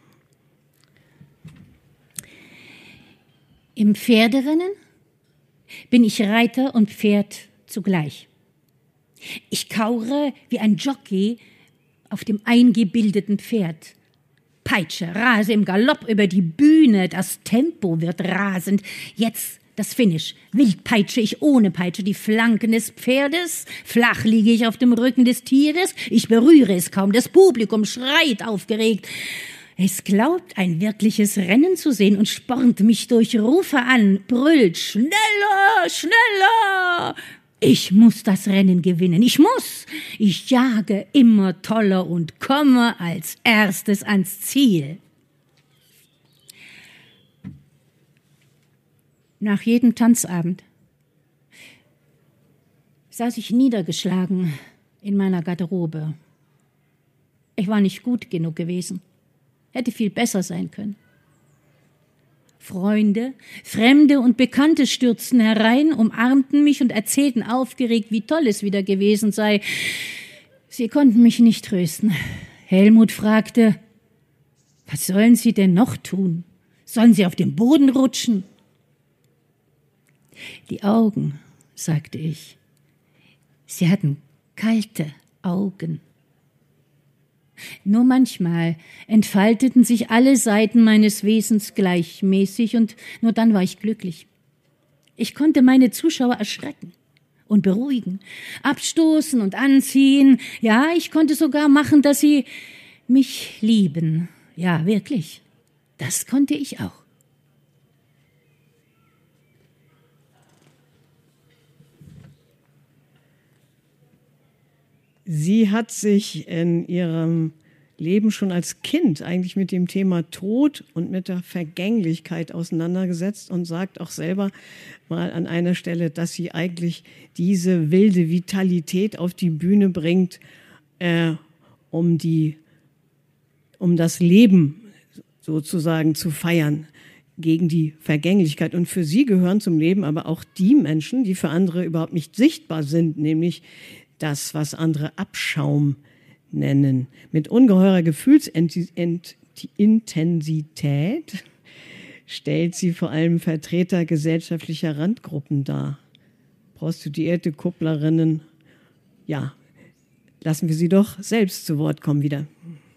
Im Pferderennen bin ich Reiter und Pferd zugleich. Ich kaure wie ein Jockey auf dem eingebildeten Pferd. Peitsche, rase im Galopp über die Bühne, das Tempo wird rasend. Jetzt das Finish. Wild peitsche ich ohne Peitsche die Flanken des Pferdes, flach liege ich auf dem Rücken des Tieres, ich berühre es kaum, das Publikum schreit aufgeregt. Es glaubt, ein wirkliches Rennen zu sehen und spornt mich durch Rufe an, brüllt, schneller, schneller! Ich muss das Rennen gewinnen, ich muss! Ich jage immer toller und komme als erstes ans Ziel. Nach jedem Tanzabend saß ich niedergeschlagen in meiner Garderobe. Ich war nicht gut genug gewesen. Hätte viel besser sein können. Freunde, Fremde und Bekannte stürzten herein, umarmten mich und erzählten aufgeregt, wie toll es wieder gewesen sei. Sie konnten mich nicht trösten. Helmut fragte, was sollen Sie denn noch tun? Sollen Sie auf den Boden rutschen? Die Augen, sagte ich. Sie hatten kalte Augen. Nur manchmal entfalteten sich alle Seiten meines Wesens gleichmäßig und nur dann war ich glücklich. Ich konnte meine Zuschauer erschrecken und beruhigen, abstoßen und anziehen. Ja, ich konnte sogar machen, dass sie mich lieben, Ja, wirklich. Das konnte ich auch. Sie hat sich in ihrem Leben schon als Kind eigentlich mit dem Thema Tod und mit der Vergänglichkeit auseinandergesetzt und sagt auch selber mal an einer Stelle, dass sie eigentlich diese wilde Vitalität auf die Bühne bringt, um das Leben sozusagen zu feiern gegen die Vergänglichkeit. Und für sie gehören zum Leben aber auch die Menschen, die für andere überhaupt nicht sichtbar sind, nämlich das, was andere Abschaum nennen. Mit ungeheurer Gefühlsintensität stellt sie vor allem Vertreter gesellschaftlicher Randgruppen dar. Prostituierte, Kupplerinnen. Ja, lassen wir sie doch selbst zu Wort kommen wieder.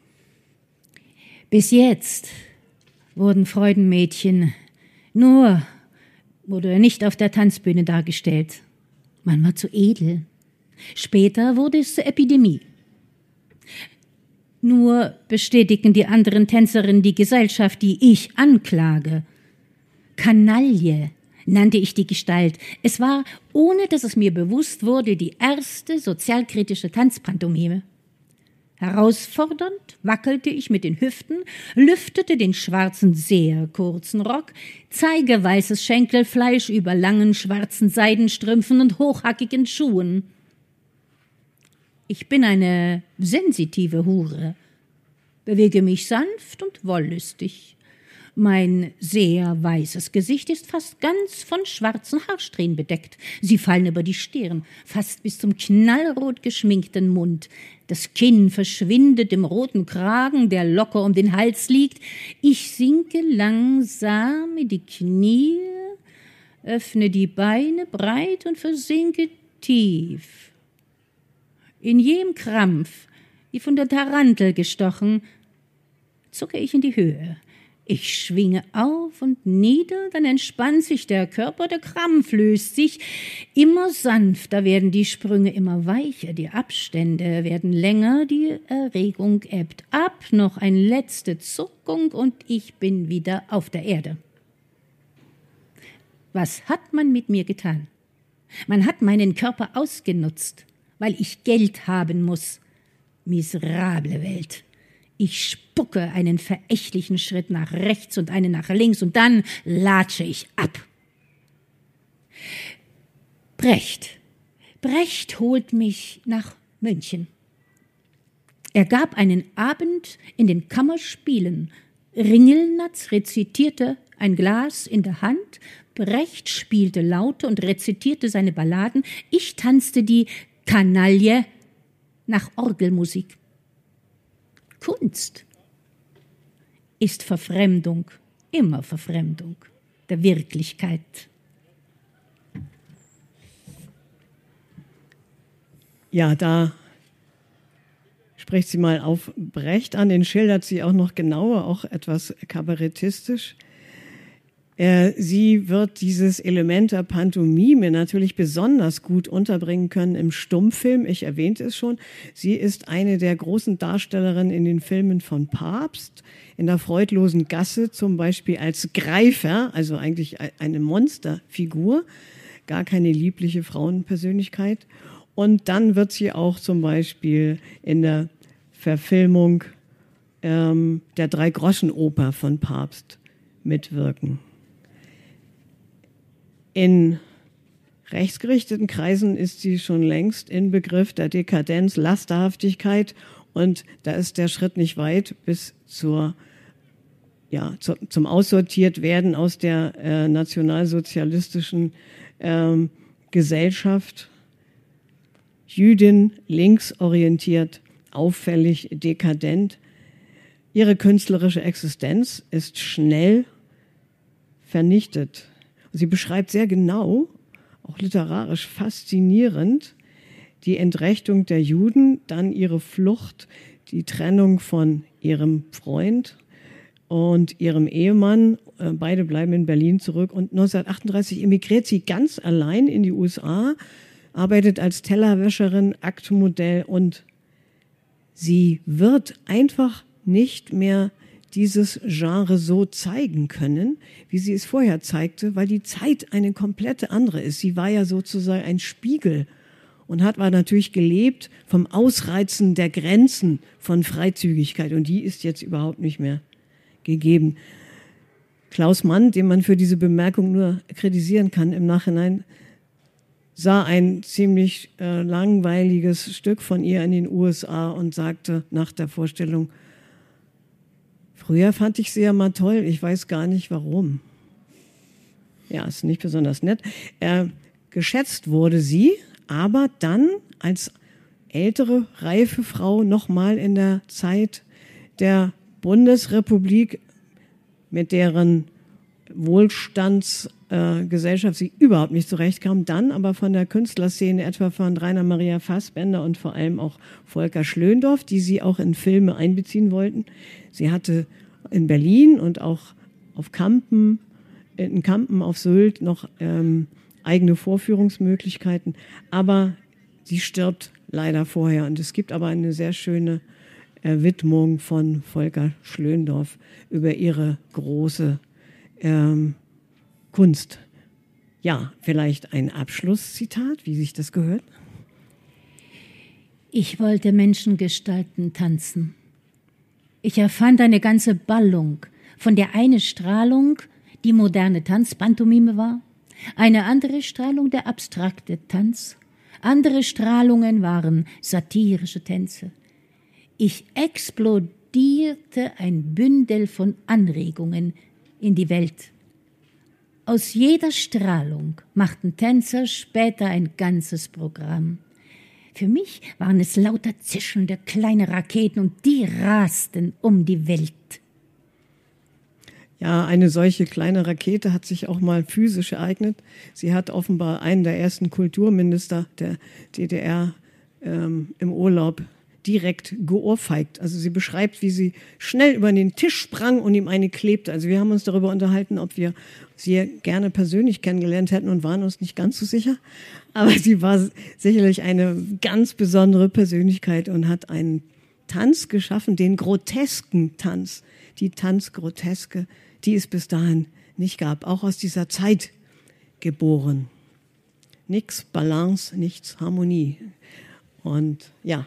Bis jetzt wurden Freudenmädchen nur oder nicht auf der Tanzbühne dargestellt. Man war zu edel. Später wurde es zur Epidemie. Nur bestätigen die anderen Tänzerinnen die Gesellschaft, die ich anklage. Kanaille nannte ich die Gestalt. Es war, ohne dass es mir bewusst wurde, die erste sozialkritische Tanzpantomime. Herausfordernd wackelte ich mit den Hüften, lüftete den schwarzen, sehr kurzen Rock, zeige weißes Schenkelfleisch über langen schwarzen Seidenstrümpfen und hochhackigen Schuhen. Ich bin eine sensitive Hure, bewege mich sanft und wollüstig. Mein sehr weißes Gesicht ist fast ganz von schwarzen Haarsträhnen bedeckt. Sie fallen über die Stirn, fast bis zum knallrot geschminkten Mund. Das Kinn verschwindet im roten Kragen, der locker um den Hals liegt. Ich sinke langsam in die Knie, öffne die Beine breit und versinke tief. In jedem Krampf, wie von der Tarantel gestochen, zucke ich in die Höhe. Ich schwinge auf und nieder, dann entspannt sich der Körper, der Krampf löst sich. Immer sanfter werden die Sprünge, immer weicher, die Abstände werden länger, die Erregung ebbt ab, noch eine letzte Zuckung und ich bin wieder auf der Erde. Was hat man mit mir getan? Man hat meinen Körper ausgenutzt, weil ich Geld haben muss. Miserable Welt. Ich spucke einen verächtlichen Schritt nach rechts und einen nach links und dann latsche ich ab. Brecht holt mich nach München. Er gab einen Abend in den Kammerspielen. Ringelnatz rezitierte ein Glas in der Hand, Brecht spielte Laute und rezitierte seine Balladen. Ich tanzte die Kanaille nach Orgelmusik. Kunst ist Verfremdung, immer Verfremdung der Wirklichkeit. Ja, da spricht sie mal auf Brecht an, den schildert sie auch noch genauer, auch etwas kabarettistisch. Sie wird dieses Element der Pantomime natürlich besonders gut unterbringen können im Stummfilm. Ich erwähnte es schon. Sie ist eine der großen Darstellerinnen in den Filmen von Pabst. In der Freudlosen Gasse zum Beispiel als Greifer, also eigentlich eine Monsterfigur, gar keine liebliche Frauenpersönlichkeit. Und dann wird sie auch zum Beispiel in der Verfilmung der Drei-Groschen-Oper von Pabst mitwirken. In rechtsgerichteten Kreisen ist sie schon längst Inbegriff der Dekadenz, Lasterhaftigkeit und da ist der Schritt nicht weit bis zum Aussortiertwerden aus der nationalsozialistischen Gesellschaft. Jüdin, linksorientiert, auffällig, dekadent. Ihre künstlerische Existenz ist schnell vernichtet. Sie beschreibt sehr genau, auch literarisch faszinierend, die Entrechtung der Juden, dann ihre Flucht, die Trennung von ihrem Freund und ihrem Ehemann. Beide bleiben in Berlin zurück und 1938 emigriert sie ganz allein in die USA, arbeitet als Tellerwäscherin, Aktmodell und sie wird einfach nicht mehr dieses Genre so zeigen können, wie sie es vorher zeigte, weil die Zeit eine komplette andere ist. Sie war ja sozusagen ein Spiegel und war natürlich gelebt vom Ausreizen der Grenzen von Freizügigkeit. Und die ist jetzt überhaupt nicht mehr gegeben. Klaus Mann, den man für diese Bemerkung nur kritisieren kann im Nachhinein, sah ein ziemlich langweiliges Stück von ihr in den USA und sagte nach der Vorstellung, früher fand ich sie ja mal toll, ich weiß gar nicht warum. Ja, ist nicht besonders nett. Geschätzt wurde sie, aber dann als ältere, reife Frau nochmal in der Zeit der Bundesrepublik, mit deren Wohlstandsgesellschaft sie überhaupt nicht zurechtkam, dann aber von der Künstlerszene, etwa von Rainer Maria Fassbender und vor allem auch Volker Schlöndorff, die sie auch in Filme einbeziehen wollten. Sie hatte in Berlin und auch in Kampen auf Sylt noch eigene Vorführungsmöglichkeiten, aber sie stirbt leider vorher. Und es gibt aber eine sehr schöne Widmung von Volker Schlöndorff über ihre große Kunst. Ja, vielleicht ein Abschlusszitat, wie sich das gehört. Ich wollte Menschengestalten tanzen. Ich erfand eine ganze Ballung, von der eine Strahlung die moderne Tanzpantomime war, eine andere Strahlung der abstrakte Tanz, andere Strahlungen waren satirische Tänze. Ich explodierte ein Bündel von Anregungen in die Welt. Aus jeder Strahlung machten Tänzer später ein ganzes Programm. Für mich waren es lauter zischende kleine Raketen und die rasten um die Welt. Ja, eine solche kleine Rakete hat sich auch mal physisch ereignet. Sie hat offenbar einen der ersten Kulturminister der DDR im Urlaub direkt geohrfeigt. Also sie beschreibt, wie sie schnell über den Tisch sprang und ihm eine klebte. Also wir haben uns darüber unterhalten, ob wir sie gerne persönlich kennengelernt hätten und waren uns nicht ganz so sicher. Aber sie war sicherlich eine ganz besondere Persönlichkeit und hat einen Tanz geschaffen, den grotesken Tanz, die Tanzgroteske, die es bis dahin nicht gab. Auch aus dieser Zeit geboren. Nichts Balance, nichts Harmonie. Und ja,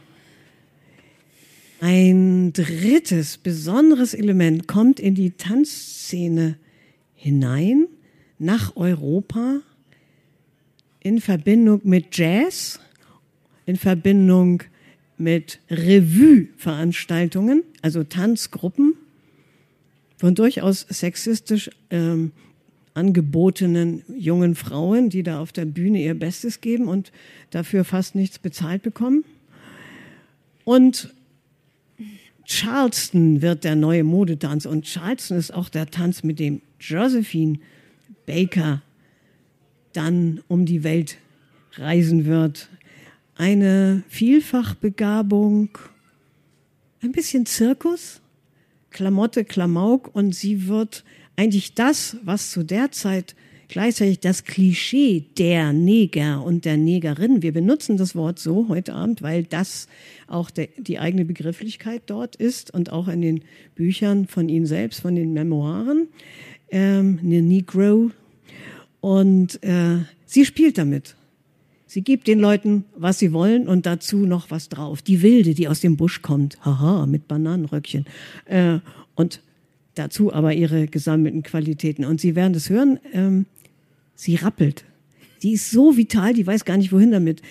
ein drittes besonderes Element kommt in die Tanzszene hinein, nach Europa, in Verbindung mit Jazz, in Verbindung mit Revue-Veranstaltungen, also Tanzgruppen von durchaus sexistisch angebotenen jungen Frauen, die da auf der Bühne ihr Bestes geben und dafür fast nichts bezahlt bekommen. Und Charleston wird der neue Modetanz und Charleston ist auch der Tanz, mit dem Josephine Baker dann um die Welt reisen wird. Eine Vielfachbegabung, ein bisschen Zirkus, Klamotte, Klamauk und sie wird eigentlich das, was zu der Zeit gleichzeitig das Klischee der Neger und der Negerin, wir benutzen das Wort so heute Abend, weil das auch die eigene Begrifflichkeit dort ist und auch in den Büchern von ihnen selbst, von den Memoiren, eine Negro. Und sie spielt damit. Sie gibt den Leuten, was sie wollen und dazu noch was drauf. Die Wilde, die aus dem Busch kommt, haha, mit Bananenröckchen. Und dazu aber ihre gesammelten Qualitäten. Und Sie werden das hören, sie rappelt. Die ist so vital, die weiß gar nicht, wohin damit.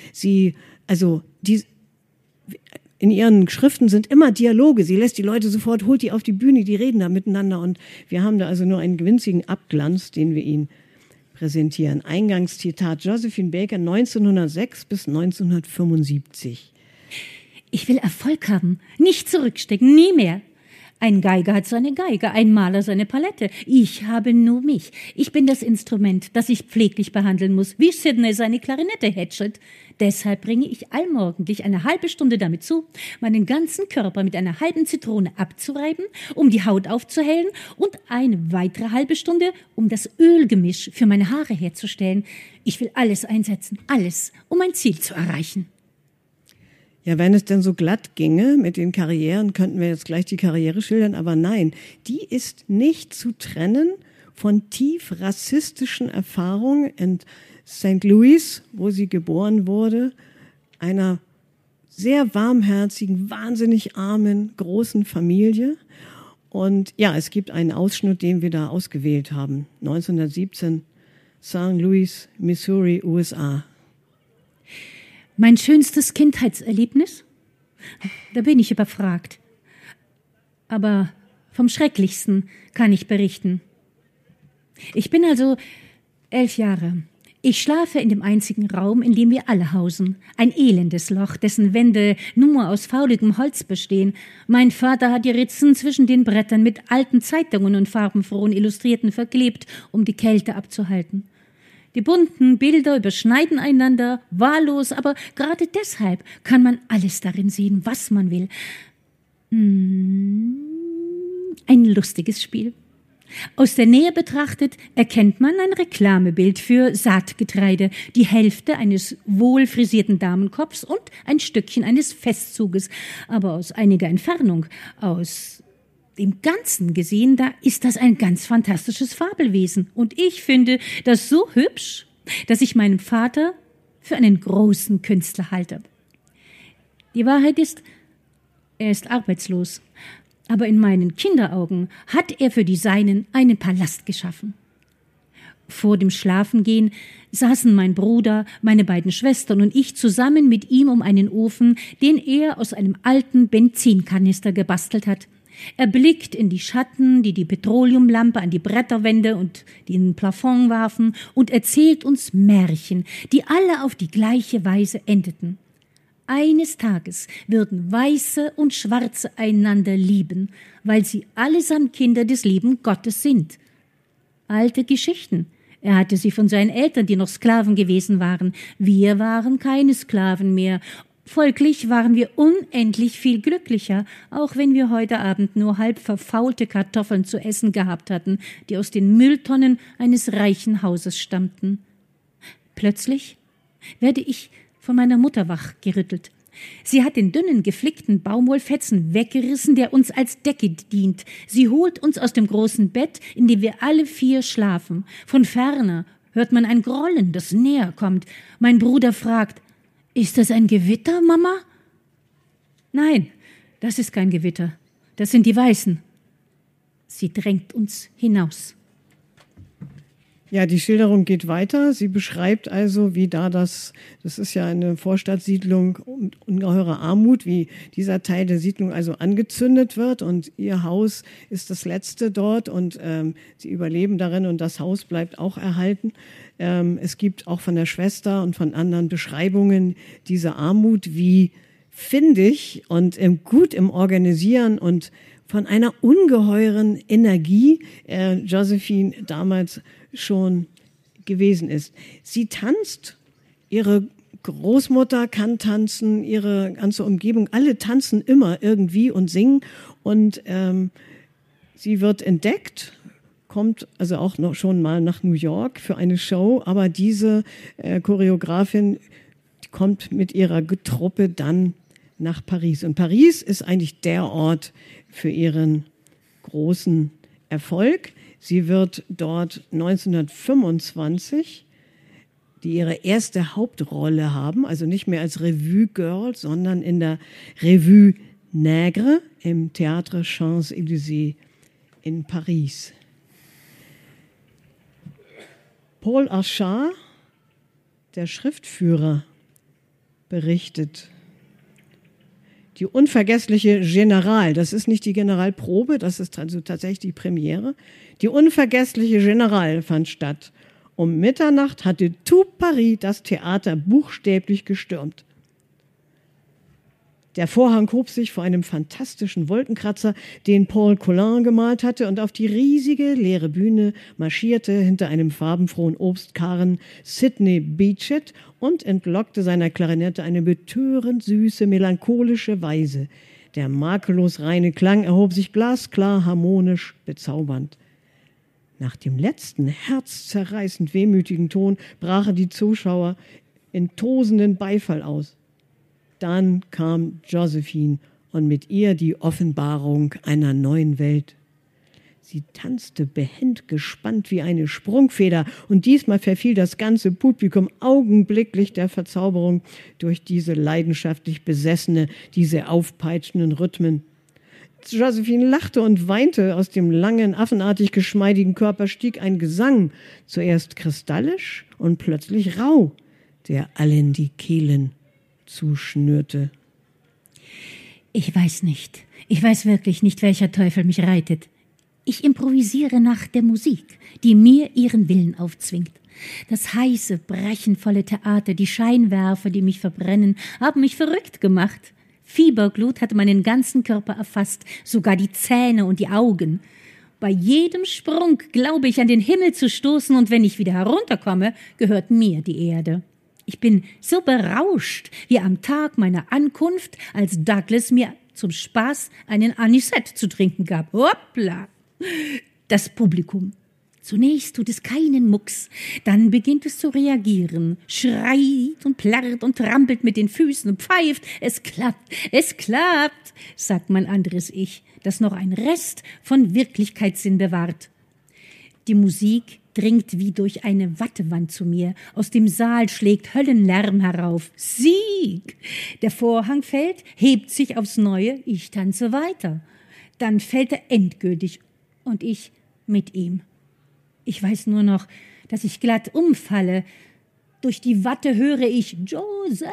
In ihren Schriften sind immer Dialoge. Sie lässt die Leute sofort, holt die auf die Bühne, die reden da miteinander. Und wir haben da also nur einen winzigen Abglanz, den wir Ihnen präsentieren. Eingangszitat Josephine Baker, 1906 bis 1975. Ich will Erfolg haben, nicht zurückstecken, nie mehr. Ein Geiger hat seine Geige, ein Maler seine Palette. Ich habe nur mich. Ich bin das Instrument, das ich pfleglich behandeln muss, wie Sidney seine Klarinette hätschelt. Deshalb bringe ich allmorgendlich eine halbe Stunde damit zu, meinen ganzen Körper mit einer halben Zitrone abzureiben, um die Haut aufzuhellen und eine weitere halbe Stunde, um das Ölgemisch für meine Haare herzustellen. Ich will alles einsetzen, alles, um mein Ziel zu erreichen. Ja, wenn es denn so glatt ginge mit den Karrieren, könnten wir jetzt gleich die Karriere schildern, aber nein, die ist nicht zu trennen von tief rassistischen Erfahrungen in St. Louis, wo sie geboren wurde, einer sehr warmherzigen, wahnsinnig armen, großen Familie. Und ja, es gibt einen Ausschnitt, den wir da ausgewählt haben, 1917, St. Louis, Missouri, USA. Mein schönstes Kindheitserlebnis? Da bin ich überfragt. Aber vom Schrecklichsten kann ich berichten. Ich bin also 11 Jahre. Ich schlafe in dem einzigen Raum, in dem wir alle hausen. Ein elendes Loch, dessen Wände nur aus fauligem Holz bestehen. Mein Vater hat die Ritzen zwischen den Brettern mit alten Zeitungen und farbenfrohen Illustrierten verklebt, um die Kälte abzuhalten. Die bunten Bilder überschneiden einander, wahllos, aber gerade deshalb kann man alles darin sehen, was man will. Ein lustiges Spiel. Aus der Nähe betrachtet erkennt man ein Reklamebild für Saatgetreide, die Hälfte eines wohlfrisierten Damenkopfs und ein Stückchen eines Festzuges. Aber aus einiger Entfernung, aus dem Ganzen gesehen, da ist das ein ganz fantastisches Fabelwesen. Und ich finde das so hübsch, dass ich meinen Vater für einen großen Künstler halte. Die Wahrheit ist, er ist arbeitslos. Aber in meinen Kinderaugen hat er für die Seinen einen Palast geschaffen. Vor dem Schlafengehen saßen mein Bruder, meine beiden Schwestern und ich zusammen mit ihm um einen Ofen, den er aus einem alten Benzinkanister gebastelt hat. Er blickt in die Schatten, die die Petroleumlampe an die Bretterwände und den Plafond warfen, und erzählt uns Märchen, die alle auf die gleiche Weise endeten. Eines Tages würden Weiße und Schwarze einander lieben, weil sie allesamt Kinder des lieben Gottes sind. Alte Geschichten. Er hatte sie von seinen Eltern, die noch Sklaven gewesen waren. Wir waren keine Sklaven mehr. Folglich waren wir unendlich viel glücklicher, auch wenn wir heute Abend nur halb verfaulte Kartoffeln zu essen gehabt hatten, die aus den Mülltonnen eines reichen Hauses stammten. Plötzlich werde ich von meiner Mutter wachgerüttelt. Sie hat den dünnen, geflickten Baumwollfetzen weggerissen, der uns als Decke dient. Sie holt uns aus dem großen Bett, in dem wir alle 4 schlafen. Von ferne hört man ein Grollen, das näher kommt. Mein Bruder fragt: Ist das ein Gewitter, Mama? Nein, das ist kein Gewitter. Das sind die Weißen. Sie drängt uns hinaus. Ja, die Schilderung geht weiter. Sie beschreibt also, wie das ist ja eine Vorstadtsiedlung und ungeheure Armut, wie dieser Teil der Siedlung also angezündet wird, und ihr Haus ist das letzte dort, und sie überleben darin und das Haus bleibt auch erhalten. Es gibt auch von der Schwester und von anderen Beschreibungen dieser Armut, wie findig und gut im Organisieren und von einer ungeheuren Energie Josephine damals schon gewesen ist. Sie tanzt, ihre Großmutter kann tanzen, ihre ganze Umgebung, alle tanzen immer irgendwie und singen, und sie wird entdeckt, kommt also auch noch schon mal nach New York für eine Show, aber diese Choreografin kommt mit ihrer Truppe dann nach Paris. Und Paris ist eigentlich der Ort für ihren großen Erfolg. Sie wird dort 1925 ihre erste Hauptrolle haben, also nicht mehr als Revue-Girl, sondern in der Revue Nègre im Théâtre Champs-Élysées in Paris. Paul Achard, der Schriftführer, berichtet: Die unvergessliche General, das ist nicht die Generalprobe, das ist also tatsächlich die Premiere. Die unvergessliche General fand statt. Um Mitternacht hatte tout Paris das Theater buchstäblich gestürmt. Der Vorhang hob sich vor einem fantastischen Wolkenkratzer, den Paul Colin gemalt hatte, und auf die riesige leere Bühne marschierte hinter einem farbenfrohen Obstkarren Sidney Bechet und entlockte seiner Klarinette eine betörend süße, melancholische Weise. Der makellos reine Klang erhob sich glasklar, harmonisch, bezaubernd. Nach dem letzten, herzzerreißend wehmütigen Ton brachen die Zuschauer in tosenden Beifall aus. Dann kam Josephine und mit ihr die Offenbarung einer neuen Welt. Sie tanzte behend gespannt wie eine Sprungfeder und diesmal verfiel das ganze Publikum augenblicklich der Verzauberung durch diese leidenschaftlich Besessene, diese aufpeitschenden Rhythmen. Josephine lachte und weinte, aus dem langen, affenartig geschmeidigen Körper stieg ein Gesang, zuerst kristallisch und plötzlich rau, der allen die Kehlen zuschnürte. Ich weiß nicht, ich weiß wirklich nicht, welcher Teufel mich reitet. Ich improvisiere nach der Musik, die mir ihren Willen aufzwingt. Das heiße, brechenvolle Theater, die Scheinwerfer, die mich verbrennen, haben mich verrückt gemacht. Fieberglut hat meinen ganzen Körper erfasst, sogar die Zähne und die Augen. Bei jedem Sprung glaube ich, an den Himmel zu stoßen, und wenn ich wieder herunterkomme, gehört mir die Erde. Ich bin so berauscht wie am Tag meiner Ankunft, als Douglas mir zum Spaß einen Anisette zu trinken gab. Hoppla! Das Publikum. Zunächst tut es keinen Mucks, dann beginnt es zu reagieren, schreit und plärrt und trampelt mit den Füßen und pfeift. Es klappt, sagt mein anderes Ich, das noch ein Rest von Wirklichkeitssinn bewahrt. Die Musik dringt wie durch eine Wattewand zu mir. Aus dem Saal schlägt Höllenlärm herauf. Sieg! Der Vorhang fällt, hebt sich aufs Neue, ich tanze weiter. Dann fällt er endgültig und ich mit ihm. Ich weiß nur noch, dass ich glatt umfalle. Durch die Watte höre ich Josephine.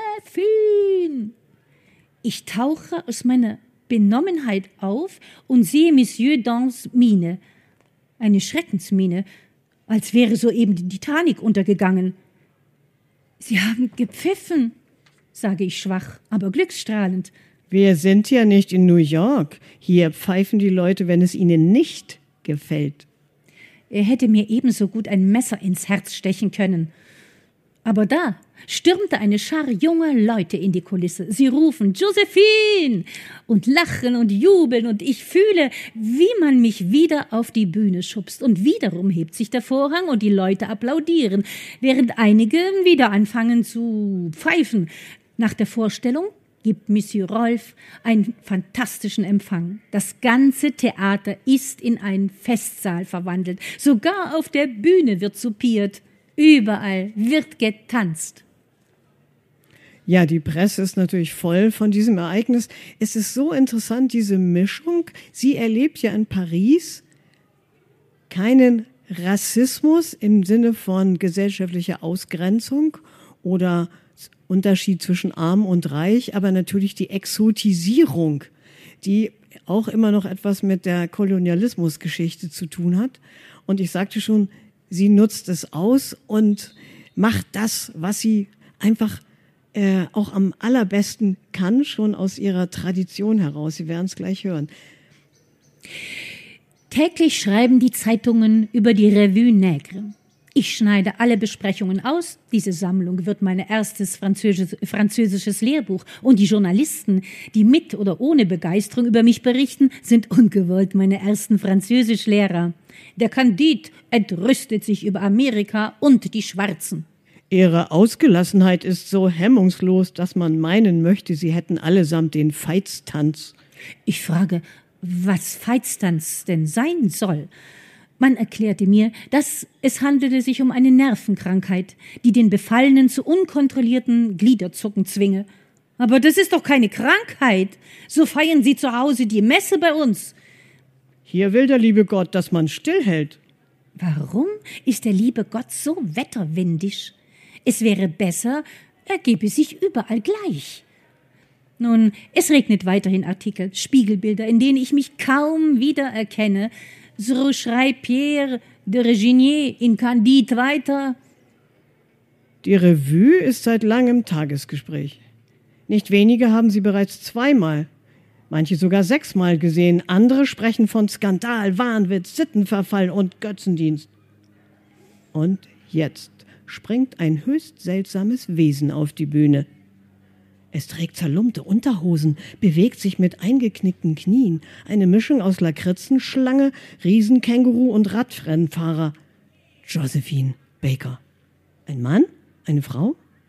Ich tauche aus meiner Benommenheit auf und sehe Monsieur Dans Miene. Eine Schreckensmiene, als wäre soeben die Titanic untergegangen. Sie haben gepfiffen, sage ich schwach, aber glücksstrahlend. Wir sind ja nicht in New York. Hier pfeifen die Leute, wenn es ihnen nicht gefällt. Er hätte mir ebenso gut ein Messer ins Herz stechen können. Aber da stürmte eine Schar junger Leute in die Kulisse. Sie rufen »Josephine« und lachen und jubeln, und ich fühle, wie man mich wieder auf die Bühne schubst. Und wiederum hebt sich der Vorhang und die Leute applaudieren, während einige wieder anfangen zu pfeifen. Nach der Vorstellung gibt Monsieur Rolf einen fantastischen Empfang. Das ganze Theater ist in einen Festsaal verwandelt. Sogar auf der Bühne wird soupiert. Überall wird getanzt. Ja, die Presse ist natürlich voll von diesem Ereignis. Es ist so interessant, diese Mischung. Sie erlebt ja in Paris keinen Rassismus im Sinne von gesellschaftlicher Ausgrenzung oder Unterschied zwischen arm und reich, aber natürlich die Exotisierung, die auch immer noch etwas mit der Kolonialismusgeschichte zu tun hat. Und ich sagte schon, sie nutzt es aus und macht das, was sie einfach auch am allerbesten kann, schon aus ihrer Tradition heraus. Sie werden es gleich hören. Täglich schreiben die Zeitungen über die Revue Nègre. Ich schneide alle Besprechungen aus. Diese Sammlung wird mein erstes französisches Lehrbuch. Und die Journalisten, die mit oder ohne Begeisterung über mich berichten, sind ungewollt meine ersten Französischlehrer. Der Candide entrüstet sich über Amerika und die Schwarzen. Ihre Ausgelassenheit ist so hemmungslos, dass man meinen möchte, sie hätten allesamt den Veitstanz. Ich frage, was Veitstanz denn sein soll. Man erklärte mir, dass es handelte sich um eine Nervenkrankheit, die den Befallenen zu unkontrollierten Gliederzucken zwinge. Aber das ist doch keine Krankheit. So feiern Sie zu Hause die Messe bei uns. Hier will der liebe Gott, dass man stillhält. Warum ist der liebe Gott so wetterwindisch? Es wäre besser, er gebe sich überall gleich. Nun, es regnet weiterhin Artikel, Spiegelbilder, in denen ich mich kaum wiedererkenne. So schreibt Pierre de Reginier in Candide weiter. Die Revue ist seit langem Tagesgespräch. Nicht wenige haben sie bereits 2-mal, manche sogar 6-mal gesehen. Andere sprechen von Skandal, Wahnwitz, Sittenverfall und Götzendienst. Und jetzt springt ein höchst seltsames Wesen auf die Bühne. Es trägt zerlumpte Unterhosen, bewegt sich mit eingeknickten Knien. Eine Mischung aus Lakritzenschlange, Riesenkänguru und Radrennfahrer. Josephine Baker. Ein Mann? Eine Frau?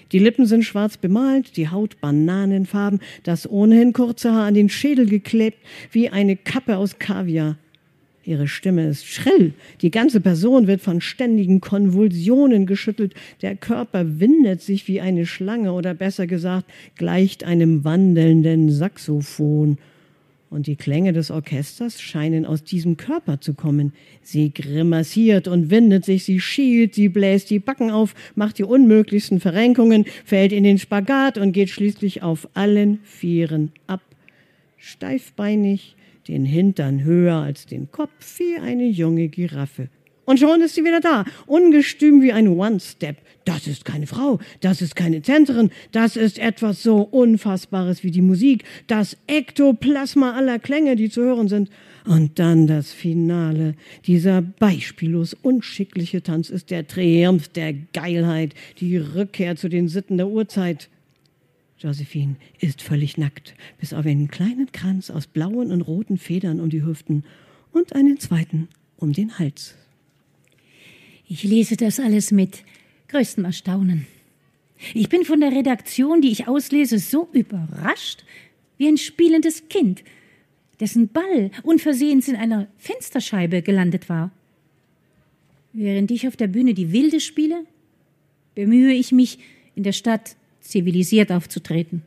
Die Lippen sind schwarz bemalt, die Haut bananenfarben, das ohnehin kurze Haar an den Schädel geklebt, wie eine Kappe aus Kaviar. Ihre Stimme ist schrill, die ganze Person wird von ständigen Konvulsionen geschüttelt, der Körper windet sich wie eine Schlange oder besser gesagt, gleicht einem wandelnden Saxophon. Und die Klänge des Orchesters scheinen aus diesem Körper zu kommen. Sie grimassiert und windet sich, sie schielt, sie bläst die Backen auf, macht die unmöglichsten Verrenkungen, fällt in den Spagat und geht schließlich auf allen Vieren ab. Steifbeinig, den Hintern höher als den Kopf, wie eine junge Giraffe. Und schon ist sie wieder da, ungestüm wie ein One-Step. Das ist keine Frau, das ist keine Tänzerin, das ist etwas so Unfassbares wie die Musik, das Ektoplasma aller Klänge, die zu hören sind. Und dann das Finale. Dieser beispiellos unschickliche Tanz ist der Triumph der Geilheit, die Rückkehr zu den Sitten der Urzeit. Josephine ist völlig nackt, bis auf einen kleinen Kranz aus blauen und roten Federn um die Hüften und einen zweiten um den Hals. Ich lese das alles mit größtem Erstaunen. Ich bin von der Redaktion, die ich auslese, so überrascht wie ein spielendes Kind, dessen Ball unversehens in einer Fensterscheibe gelandet war. Während ich auf der Bühne die Wilde spiele, bemühe ich mich, in der Stadt zivilisiert aufzutreten.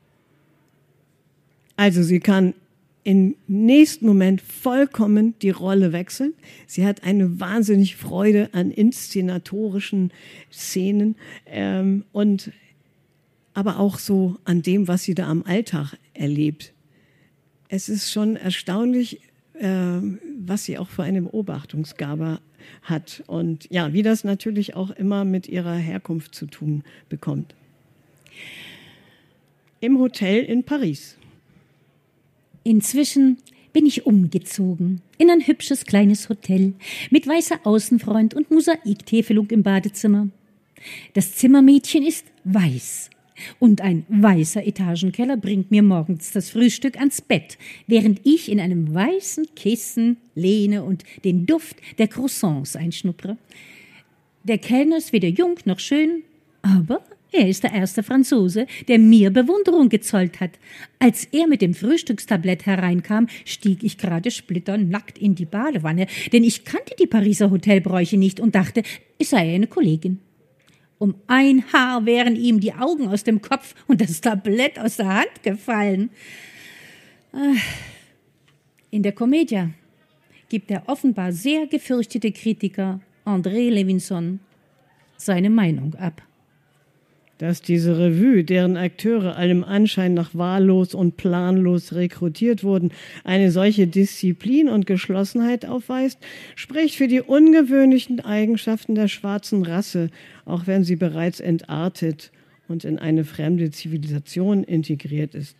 Also sie kann im nächsten Moment vollkommen die Rolle wechseln. Sie hat eine wahnsinnig Freude an inszenatorischen Szenen und aber auch so an dem, was sie da am Alltag erlebt. Es ist schon erstaunlich, was sie auch für eine Beobachtungsgabe hat und ja, wie das natürlich auch immer mit ihrer Herkunft zu tun bekommt. Im Hotel in Paris. Inzwischen bin ich umgezogen in ein hübsches kleines Hotel mit weißer Außenfront und Mosaiktäfelung im Badezimmer. Das Zimmermädchen ist weiß und ein weißer Etagenkeller bringt mir morgens das Frühstück ans Bett, während ich in einem weißen Kissen lehne und den Duft der Croissants einschnuppere. Der Kellner ist weder jung noch schön, aber er ist der erste Franzose, der mir Bewunderung gezollt hat. Als er mit dem Frühstückstablett hereinkam, stieg ich gerade splitternackt in die Badewanne, denn ich kannte die Pariser Hotelbräuche nicht und dachte, es sei eine Kollegin. Um ein Haar wären ihm die Augen aus dem Kopf und das Tablett aus der Hand gefallen. In der Commedia gibt der offenbar sehr gefürchtete Kritiker André Levinson seine Meinung ab. Dass diese Revue, deren Akteure allem Anschein nach wahllos und planlos rekrutiert wurden, eine solche Disziplin und Geschlossenheit aufweist, spricht für die ungewöhnlichen Eigenschaften der schwarzen Rasse, auch wenn sie bereits entartet und in eine fremde Zivilisation integriert ist.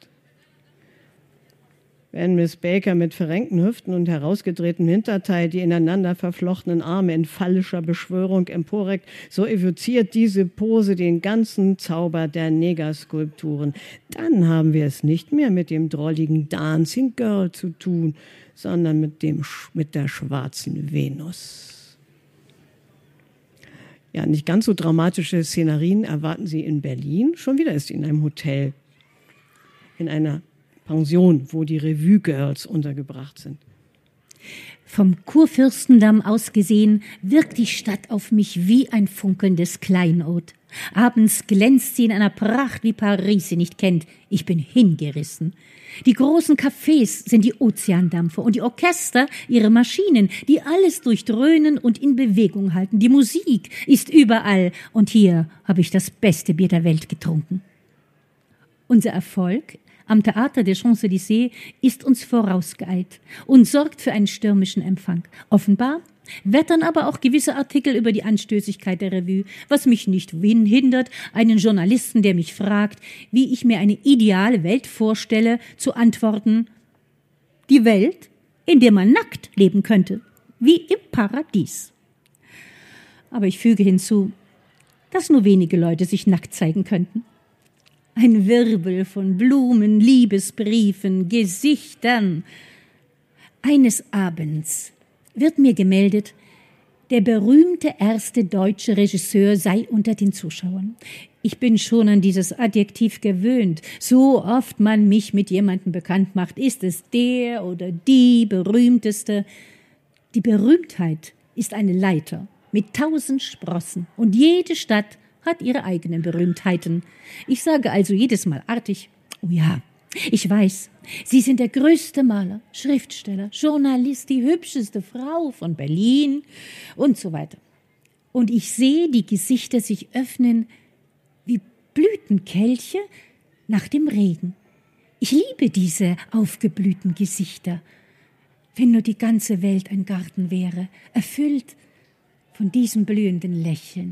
Wenn Miss Baker mit verrenkten Hüften und herausgedrehtem Hinterteil die ineinander verflochtenen Arme in phallischer Beschwörung emporreckt, so evoziert diese Pose den ganzen Zauber der Negerskulpturen. Dann haben wir es nicht mehr mit dem drolligen Dancing Girl zu tun, sondern mit der schwarzen Venus. Ja, nicht ganz so dramatische Szenarien erwarten Sie in Berlin. Schon wieder ist sie in einem Hotel, in einer Pension, wo die Revue-Girls untergebracht sind. Vom Kurfürstendamm aus gesehen wirkt die Stadt auf mich wie ein funkelndes Kleinod. Abends glänzt sie in einer Pracht, wie Paris sie nicht kennt. Ich bin hingerissen. Die großen Cafés sind die Ozeandampfer und die Orchester ihre Maschinen, die alles durchdröhnen und in Bewegung halten. Die Musik ist überall und hier habe ich das beste Bier der Welt getrunken. Unser Erfolg am Theater des Champs-Élysées ist uns vorausgeeilt und sorgt für einen stürmischen Empfang. Offenbar wettern aber auch gewisse Artikel über die Anstößigkeit der Revue, was mich nicht hindert, einen Journalisten, der mich fragt, wie ich mir eine ideale Welt vorstelle, zu antworten: Die Welt, in der man nackt leben könnte, wie im Paradies. Aber ich füge hinzu, dass nur wenige Leute sich nackt zeigen könnten. Ein Wirbel von Blumen, Liebesbriefen, Gesichtern. Eines Abends wird mir gemeldet, der berühmte erste deutsche Regisseur sei unter den Zuschauern. Ich bin schon an dieses Adjektiv gewöhnt. So oft man mich mit jemandem bekannt macht, ist es der oder die berühmteste. Die Berühmtheit ist eine Leiter mit 1000 Sprossen und jede Stadt hat ihre eigenen Berühmtheiten. Ich sage also jedes Mal artig, oh ja, ich weiß, Sie sind der größte Maler, Schriftsteller, Journalist, die hübscheste Frau von Berlin und so weiter. Und ich sehe die Gesichter sich öffnen wie Blütenkelche nach dem Regen. Ich liebe diese aufgeblühten Gesichter. Wenn nur die ganze Welt ein Garten wäre, erfüllt von diesem blühenden Lächeln.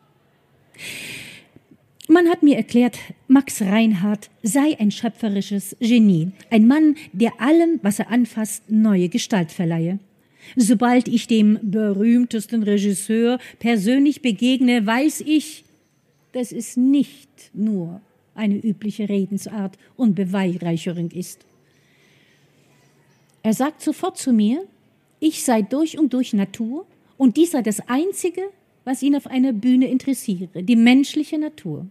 Man hat mir erklärt, Max Reinhardt sei ein schöpferisches Genie, ein Mann, der allem, was er anfasst, neue Gestalt verleihe. Sobald ich dem berühmtesten Regisseur persönlich begegne, weiß ich, dass es nicht nur eine übliche Redensart und Beweihräucherung ist. Er sagt sofort zu mir, ich sei durch und durch Natur und dies sei das Einzige, was ihn auf einer Bühne interessiere, die menschliche Natur.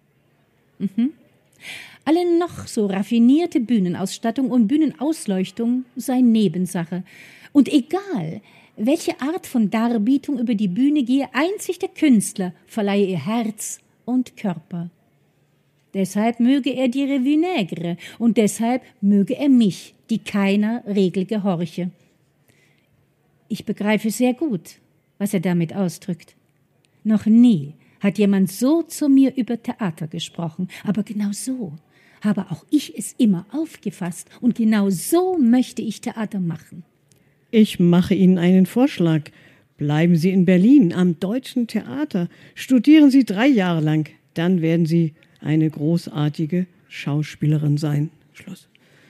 Alle noch so raffinierte Bühnenausstattung und Bühnenausleuchtung sei Nebensache. Und egal, welche Art von Darbietung über die Bühne gehe, einzig der Künstler verleihe ihr Herz und Körper. Deshalb möge er die Revue Nègre und deshalb möge er mich, die keiner Regel gehorche. Ich begreife sehr gut, was er damit ausdrückt. Noch nie hat jemand so zu mir über Theater gesprochen, aber genau so habe auch ich es immer aufgefasst und genau so möchte ich Theater machen. Ich mache Ihnen einen Vorschlag. Bleiben Sie in Berlin am Deutschen Theater. Studieren Sie 3 Jahre lang. Dann werden Sie eine großartige Schauspielerin sein. Schluss.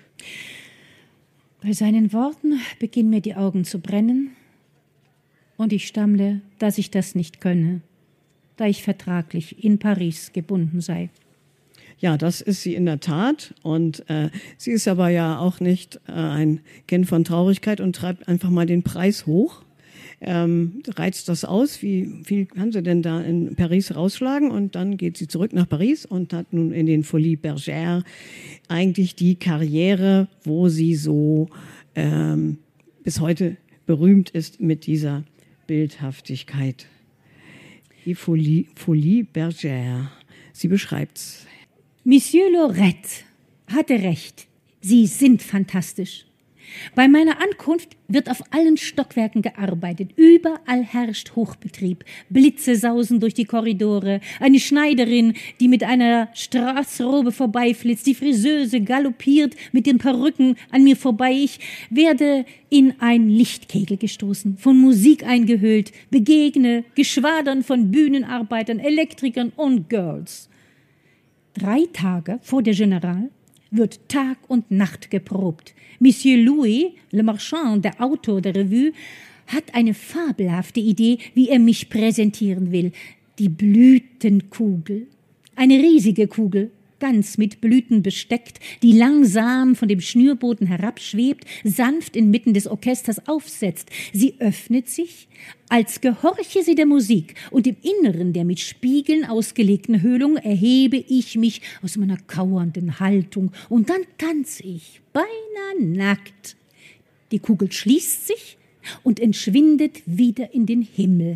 Bei seinen Worten beginnen mir die Augen zu brennen und ich stammle, dass ich das nicht könne, da ich vertraglich in Paris gebunden sei. Ja, das ist sie in der Tat. Und sie ist aber ja auch nicht ein Kind von Traurigkeit und treibt einfach mal den Preis hoch. Reizt das aus, wie viel kann sie denn da in Paris rausschlagen? Und dann geht sie zurück nach Paris und hat nun in den Folies Bergère eigentlich die Karriere, wo sie so bis heute berühmt ist mit dieser Bildhaftigkeit. Die Folies Bergère. Sie beschreibt's. Monsieur Laurette hatte recht. Sie sind fantastisch. Bei meiner Ankunft wird auf allen Stockwerken gearbeitet. Überall herrscht Hochbetrieb. Blitze sausen durch die Korridore. Eine Schneiderin, die mit einer Straßrobe vorbeiflitzt. Die Friseuse galoppiert mit den Perücken an mir vorbei. Ich werde in ein Lichtkegel gestoßen, von Musik eingehüllt, begegne Geschwadern von Bühnenarbeitern, Elektrikern und Girls. 3 Tage vor der General wird Tag und Nacht geprobt. Monsieur Louis, Le Marchand, der Autor der Revue, hat eine fabelhafte Idee, wie er mich präsentieren will. Die Blütenkugel. Eine riesige Kugel, ganz mit Blüten besteckt, die langsam von dem Schnürboden herabschwebt, sanft inmitten des Orchesters aufsetzt. Sie öffnet sich, als gehorche sie der Musik, und im Inneren der mit Spiegeln ausgelegten Höhlung erhebe ich mich aus meiner kauernden Haltung, und dann tanze ich, beinahe nackt. Die Kugel schließt sich und entschwindet wieder in den Himmel.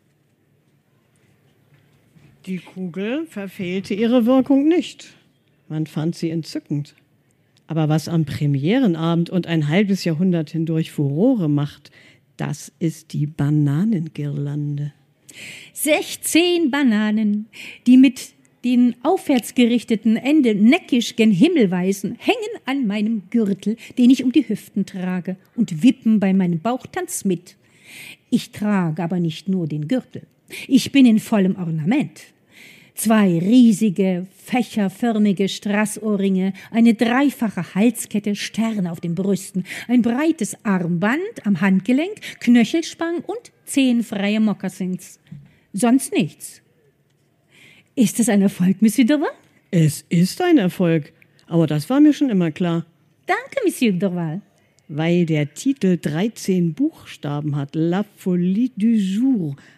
Die Kugel verfehlte ihre Wirkung nicht. Man fand sie entzückend. Aber was am Premierenabend und ein halbes Jahrhundert hindurch Furore macht, das ist die Bananengirlande. 16 Bananen, die mit den aufwärts gerichteten Enden neckisch gen Himmel weisen, hängen an meinem Gürtel, den ich um die Hüften trage, und wippen bei meinem Bauchtanz mit. Ich trage aber nicht nur den Gürtel. Ich bin in vollem Ornament. 2 riesige, fächerförmige Straßohrringe, eine dreifache Halskette, Sterne auf den Brüsten, ein breites Armband am Handgelenk, Knöchelspangen und 10 freie Mokassins. Sonst nichts. Ist es ein Erfolg, Monsieur Dorval? Es ist ein Erfolg, aber das war mir schon immer klar. Danke, Monsieur Dorval. Weil der Titel 13 Buchstaben hat, La Folie du Jour,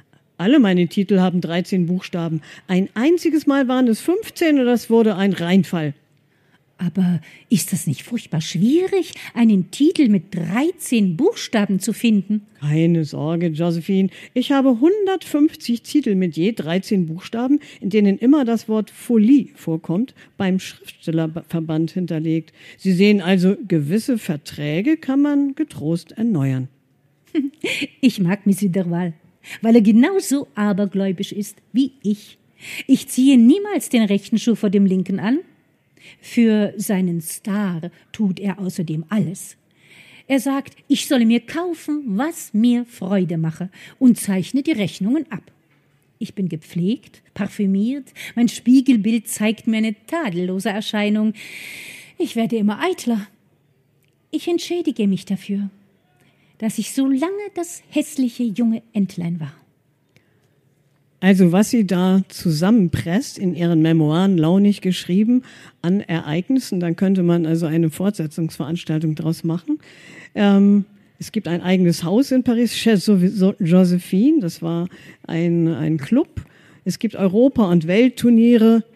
Alle meine Titel haben 13 Buchstaben. Ein einziges Mal waren es 15 und das wurde ein Reinfall. Aber ist das nicht furchtbar schwierig, einen Titel mit 13 Buchstaben zu finden? Keine Sorge, Josephine. Ich habe 150 Titel mit je 13 Buchstaben, in denen immer das Wort Folie vorkommt, beim Schriftstellerverband hinterlegt. Sie sehen also, gewisse Verträge kann man getrost erneuern. Ich mag Monsieur Derval, weil er genauso abergläubisch ist wie ich. Ich ziehe niemals den rechten Schuh vor dem linken an. Für seinen Star tut er außerdem alles. Er sagt, ich solle mir kaufen, was mir Freude mache, und zeichnet die Rechnungen ab. Ich bin gepflegt, parfümiert, mein Spiegelbild zeigt mir eine tadellose Erscheinung. Ich werde immer eitler. Ich entschädige mich dafür, dass ich so lange das hässliche junge Entlein war. Also was sie da zusammenpresst, in ihren Memoiren launig geschrieben, an Ereignissen, dann könnte man also eine Fortsetzungsveranstaltung daraus machen. Es gibt ein eigenes Haus in Paris, Chez Josephine, das war ein Club. Es gibt Europa- und Weltturniere.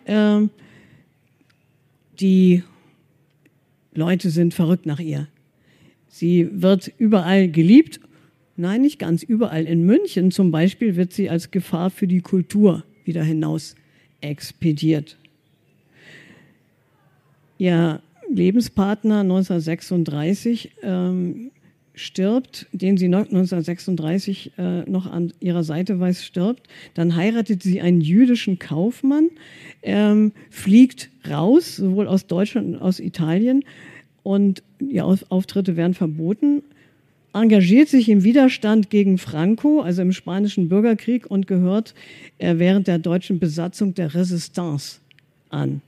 Die Leute sind verrückt nach ihr. Sie wird überall geliebt. Nein, nicht ganz überall. In München zum Beispiel wird sie als Gefahr für die Kultur wieder hinaus expediert. Ihr Lebenspartner 1936 stirbt, den sie 1936 noch an ihrer Seite weiß, stirbt. Dann heiratet sie einen jüdischen Kaufmann, fliegt raus, sowohl aus Deutschland als auch aus Italien, und ihre Auftritte werden verboten. Engagiert sich im Widerstand gegen Franco, also im Spanischen Bürgerkrieg, und gehört während der deutschen Besatzung der Resistance an.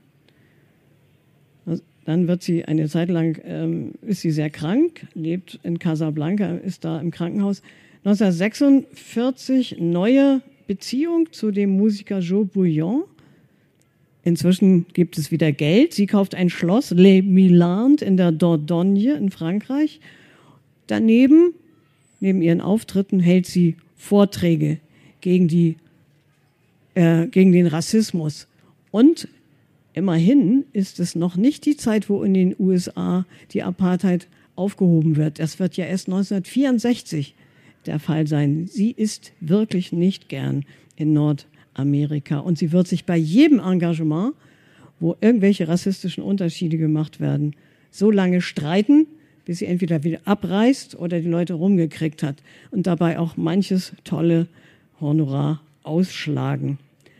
Dann wird sie eine Zeit lang, ist sie sehr krank, lebt in Casablanca, ist da im Krankenhaus. 1946 neue Beziehung zu dem Musiker Joe Bouillon. Inzwischen gibt es wieder Geld. Sie kauft ein Schloss, Les Milandes, in der Dordogne in Frankreich. Daneben, neben ihren Auftritten, hält sie Vorträge gegen den Rassismus. Und immerhin ist es noch nicht die Zeit, wo in den USA die Apartheid aufgehoben wird. Das wird ja erst 1964 der Fall sein. Sie ist wirklich nicht gern in Nordamerika. Und sie wird sich bei jedem Engagement, wo irgendwelche rassistischen Unterschiede gemacht werden, so lange streiten, bis sie entweder wieder abreißt oder die Leute rumgekriegt hat und dabei auch manches tolle Honorar ausschlagen.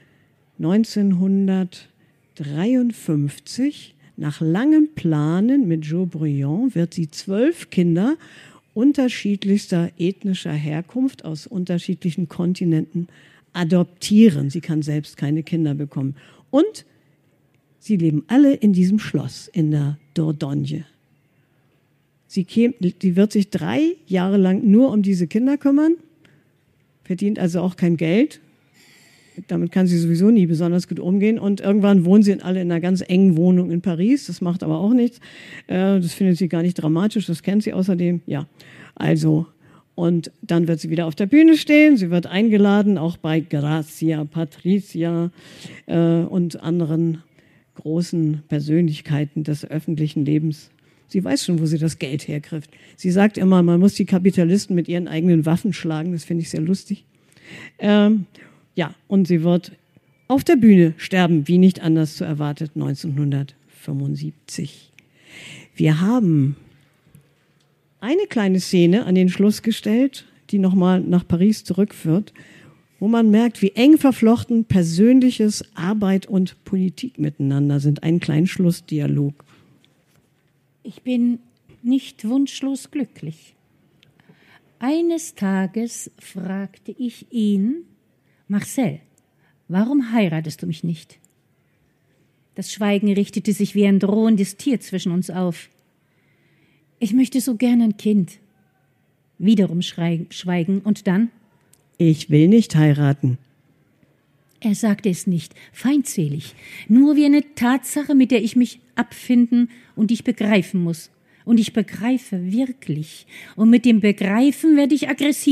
1953, nach langem Planen mit Joe Bouillon, wird sie 12 Kinder unterschiedlichster ethnischer Herkunft aus unterschiedlichen Kontinenten adoptieren. Sie kann selbst keine Kinder bekommen. Und sie leben alle in diesem Schloss in der Dordogne. Sie wird sich 3 Jahre lang nur um diese Kinder kümmern, verdient also auch kein Geld. Damit kann sie sowieso nie besonders gut umgehen. Und irgendwann wohnen sie alle in einer ganz engen Wohnung in Paris. Das macht aber auch nichts. Das findet sie gar nicht dramatisch. Das kennt sie außerdem. Ja, also. Und dann wird sie wieder auf der Bühne stehen. Sie wird eingeladen, auch bei Grazia, Patricia und anderen großen Persönlichkeiten des öffentlichen Lebens. Sie weiß schon, wo sie das Geld herkriegt. Sie sagt immer, man muss die Kapitalisten mit ihren eigenen Waffen schlagen. Das finde ich sehr lustig. Ja, und sie wird auf der Bühne sterben, wie nicht anders zu erwartet, 1975. Wir haben eine kleine Szene an den Schluss gestellt, die nochmal nach Paris zurückführt, wo man merkt, wie eng verflochten Persönliches, Arbeit und Politik miteinander sind. Einen kleinen Schlussdialog. Ich bin nicht wunschlos glücklich. Eines Tages fragte ich ihn, Marcel, warum heiratest du mich nicht? Das Schweigen richtete sich wie ein drohendes Tier zwischen uns auf. Ich möchte so gern ein Kind. Wiederum Schweigen und dann? Ich will nicht heiraten. Er sagte es nicht, feindselig, nur wie eine Tatsache, mit der ich mich abfinden und die ich begreifen muss. Und ich begreife wirklich. Und mit dem Begreifen werde ich aggressiv.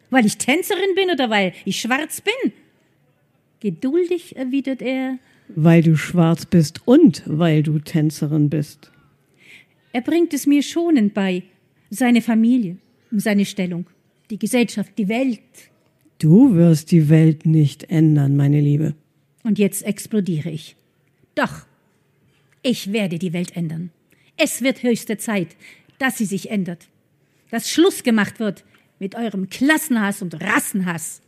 Weil ich Tänzerin bin oder weil ich schwarz bin? Geduldig erwidert er. Weil du schwarz bist und weil du Tänzerin bist. Er bringt es mir schonend bei. Seine Familie, seine Stellung, die Gesellschaft, die Welt. Du wirst die Welt nicht ändern, meine Liebe. Und jetzt explodiere ich. Doch, ich werde die Welt ändern. Es wird höchste Zeit, dass sie sich ändert. Dass Schluss gemacht wird mit eurem Klassenhass und Rassenhass.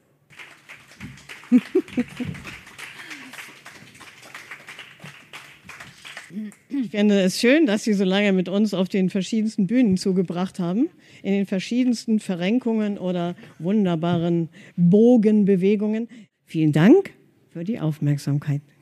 Ich finde es schön, dass Sie so lange mit uns auf den verschiedensten Bühnen zugebracht haben, in den verschiedensten Verrenkungen oder wunderbaren Bogenbewegungen. Vielen Dank für die Aufmerksamkeit.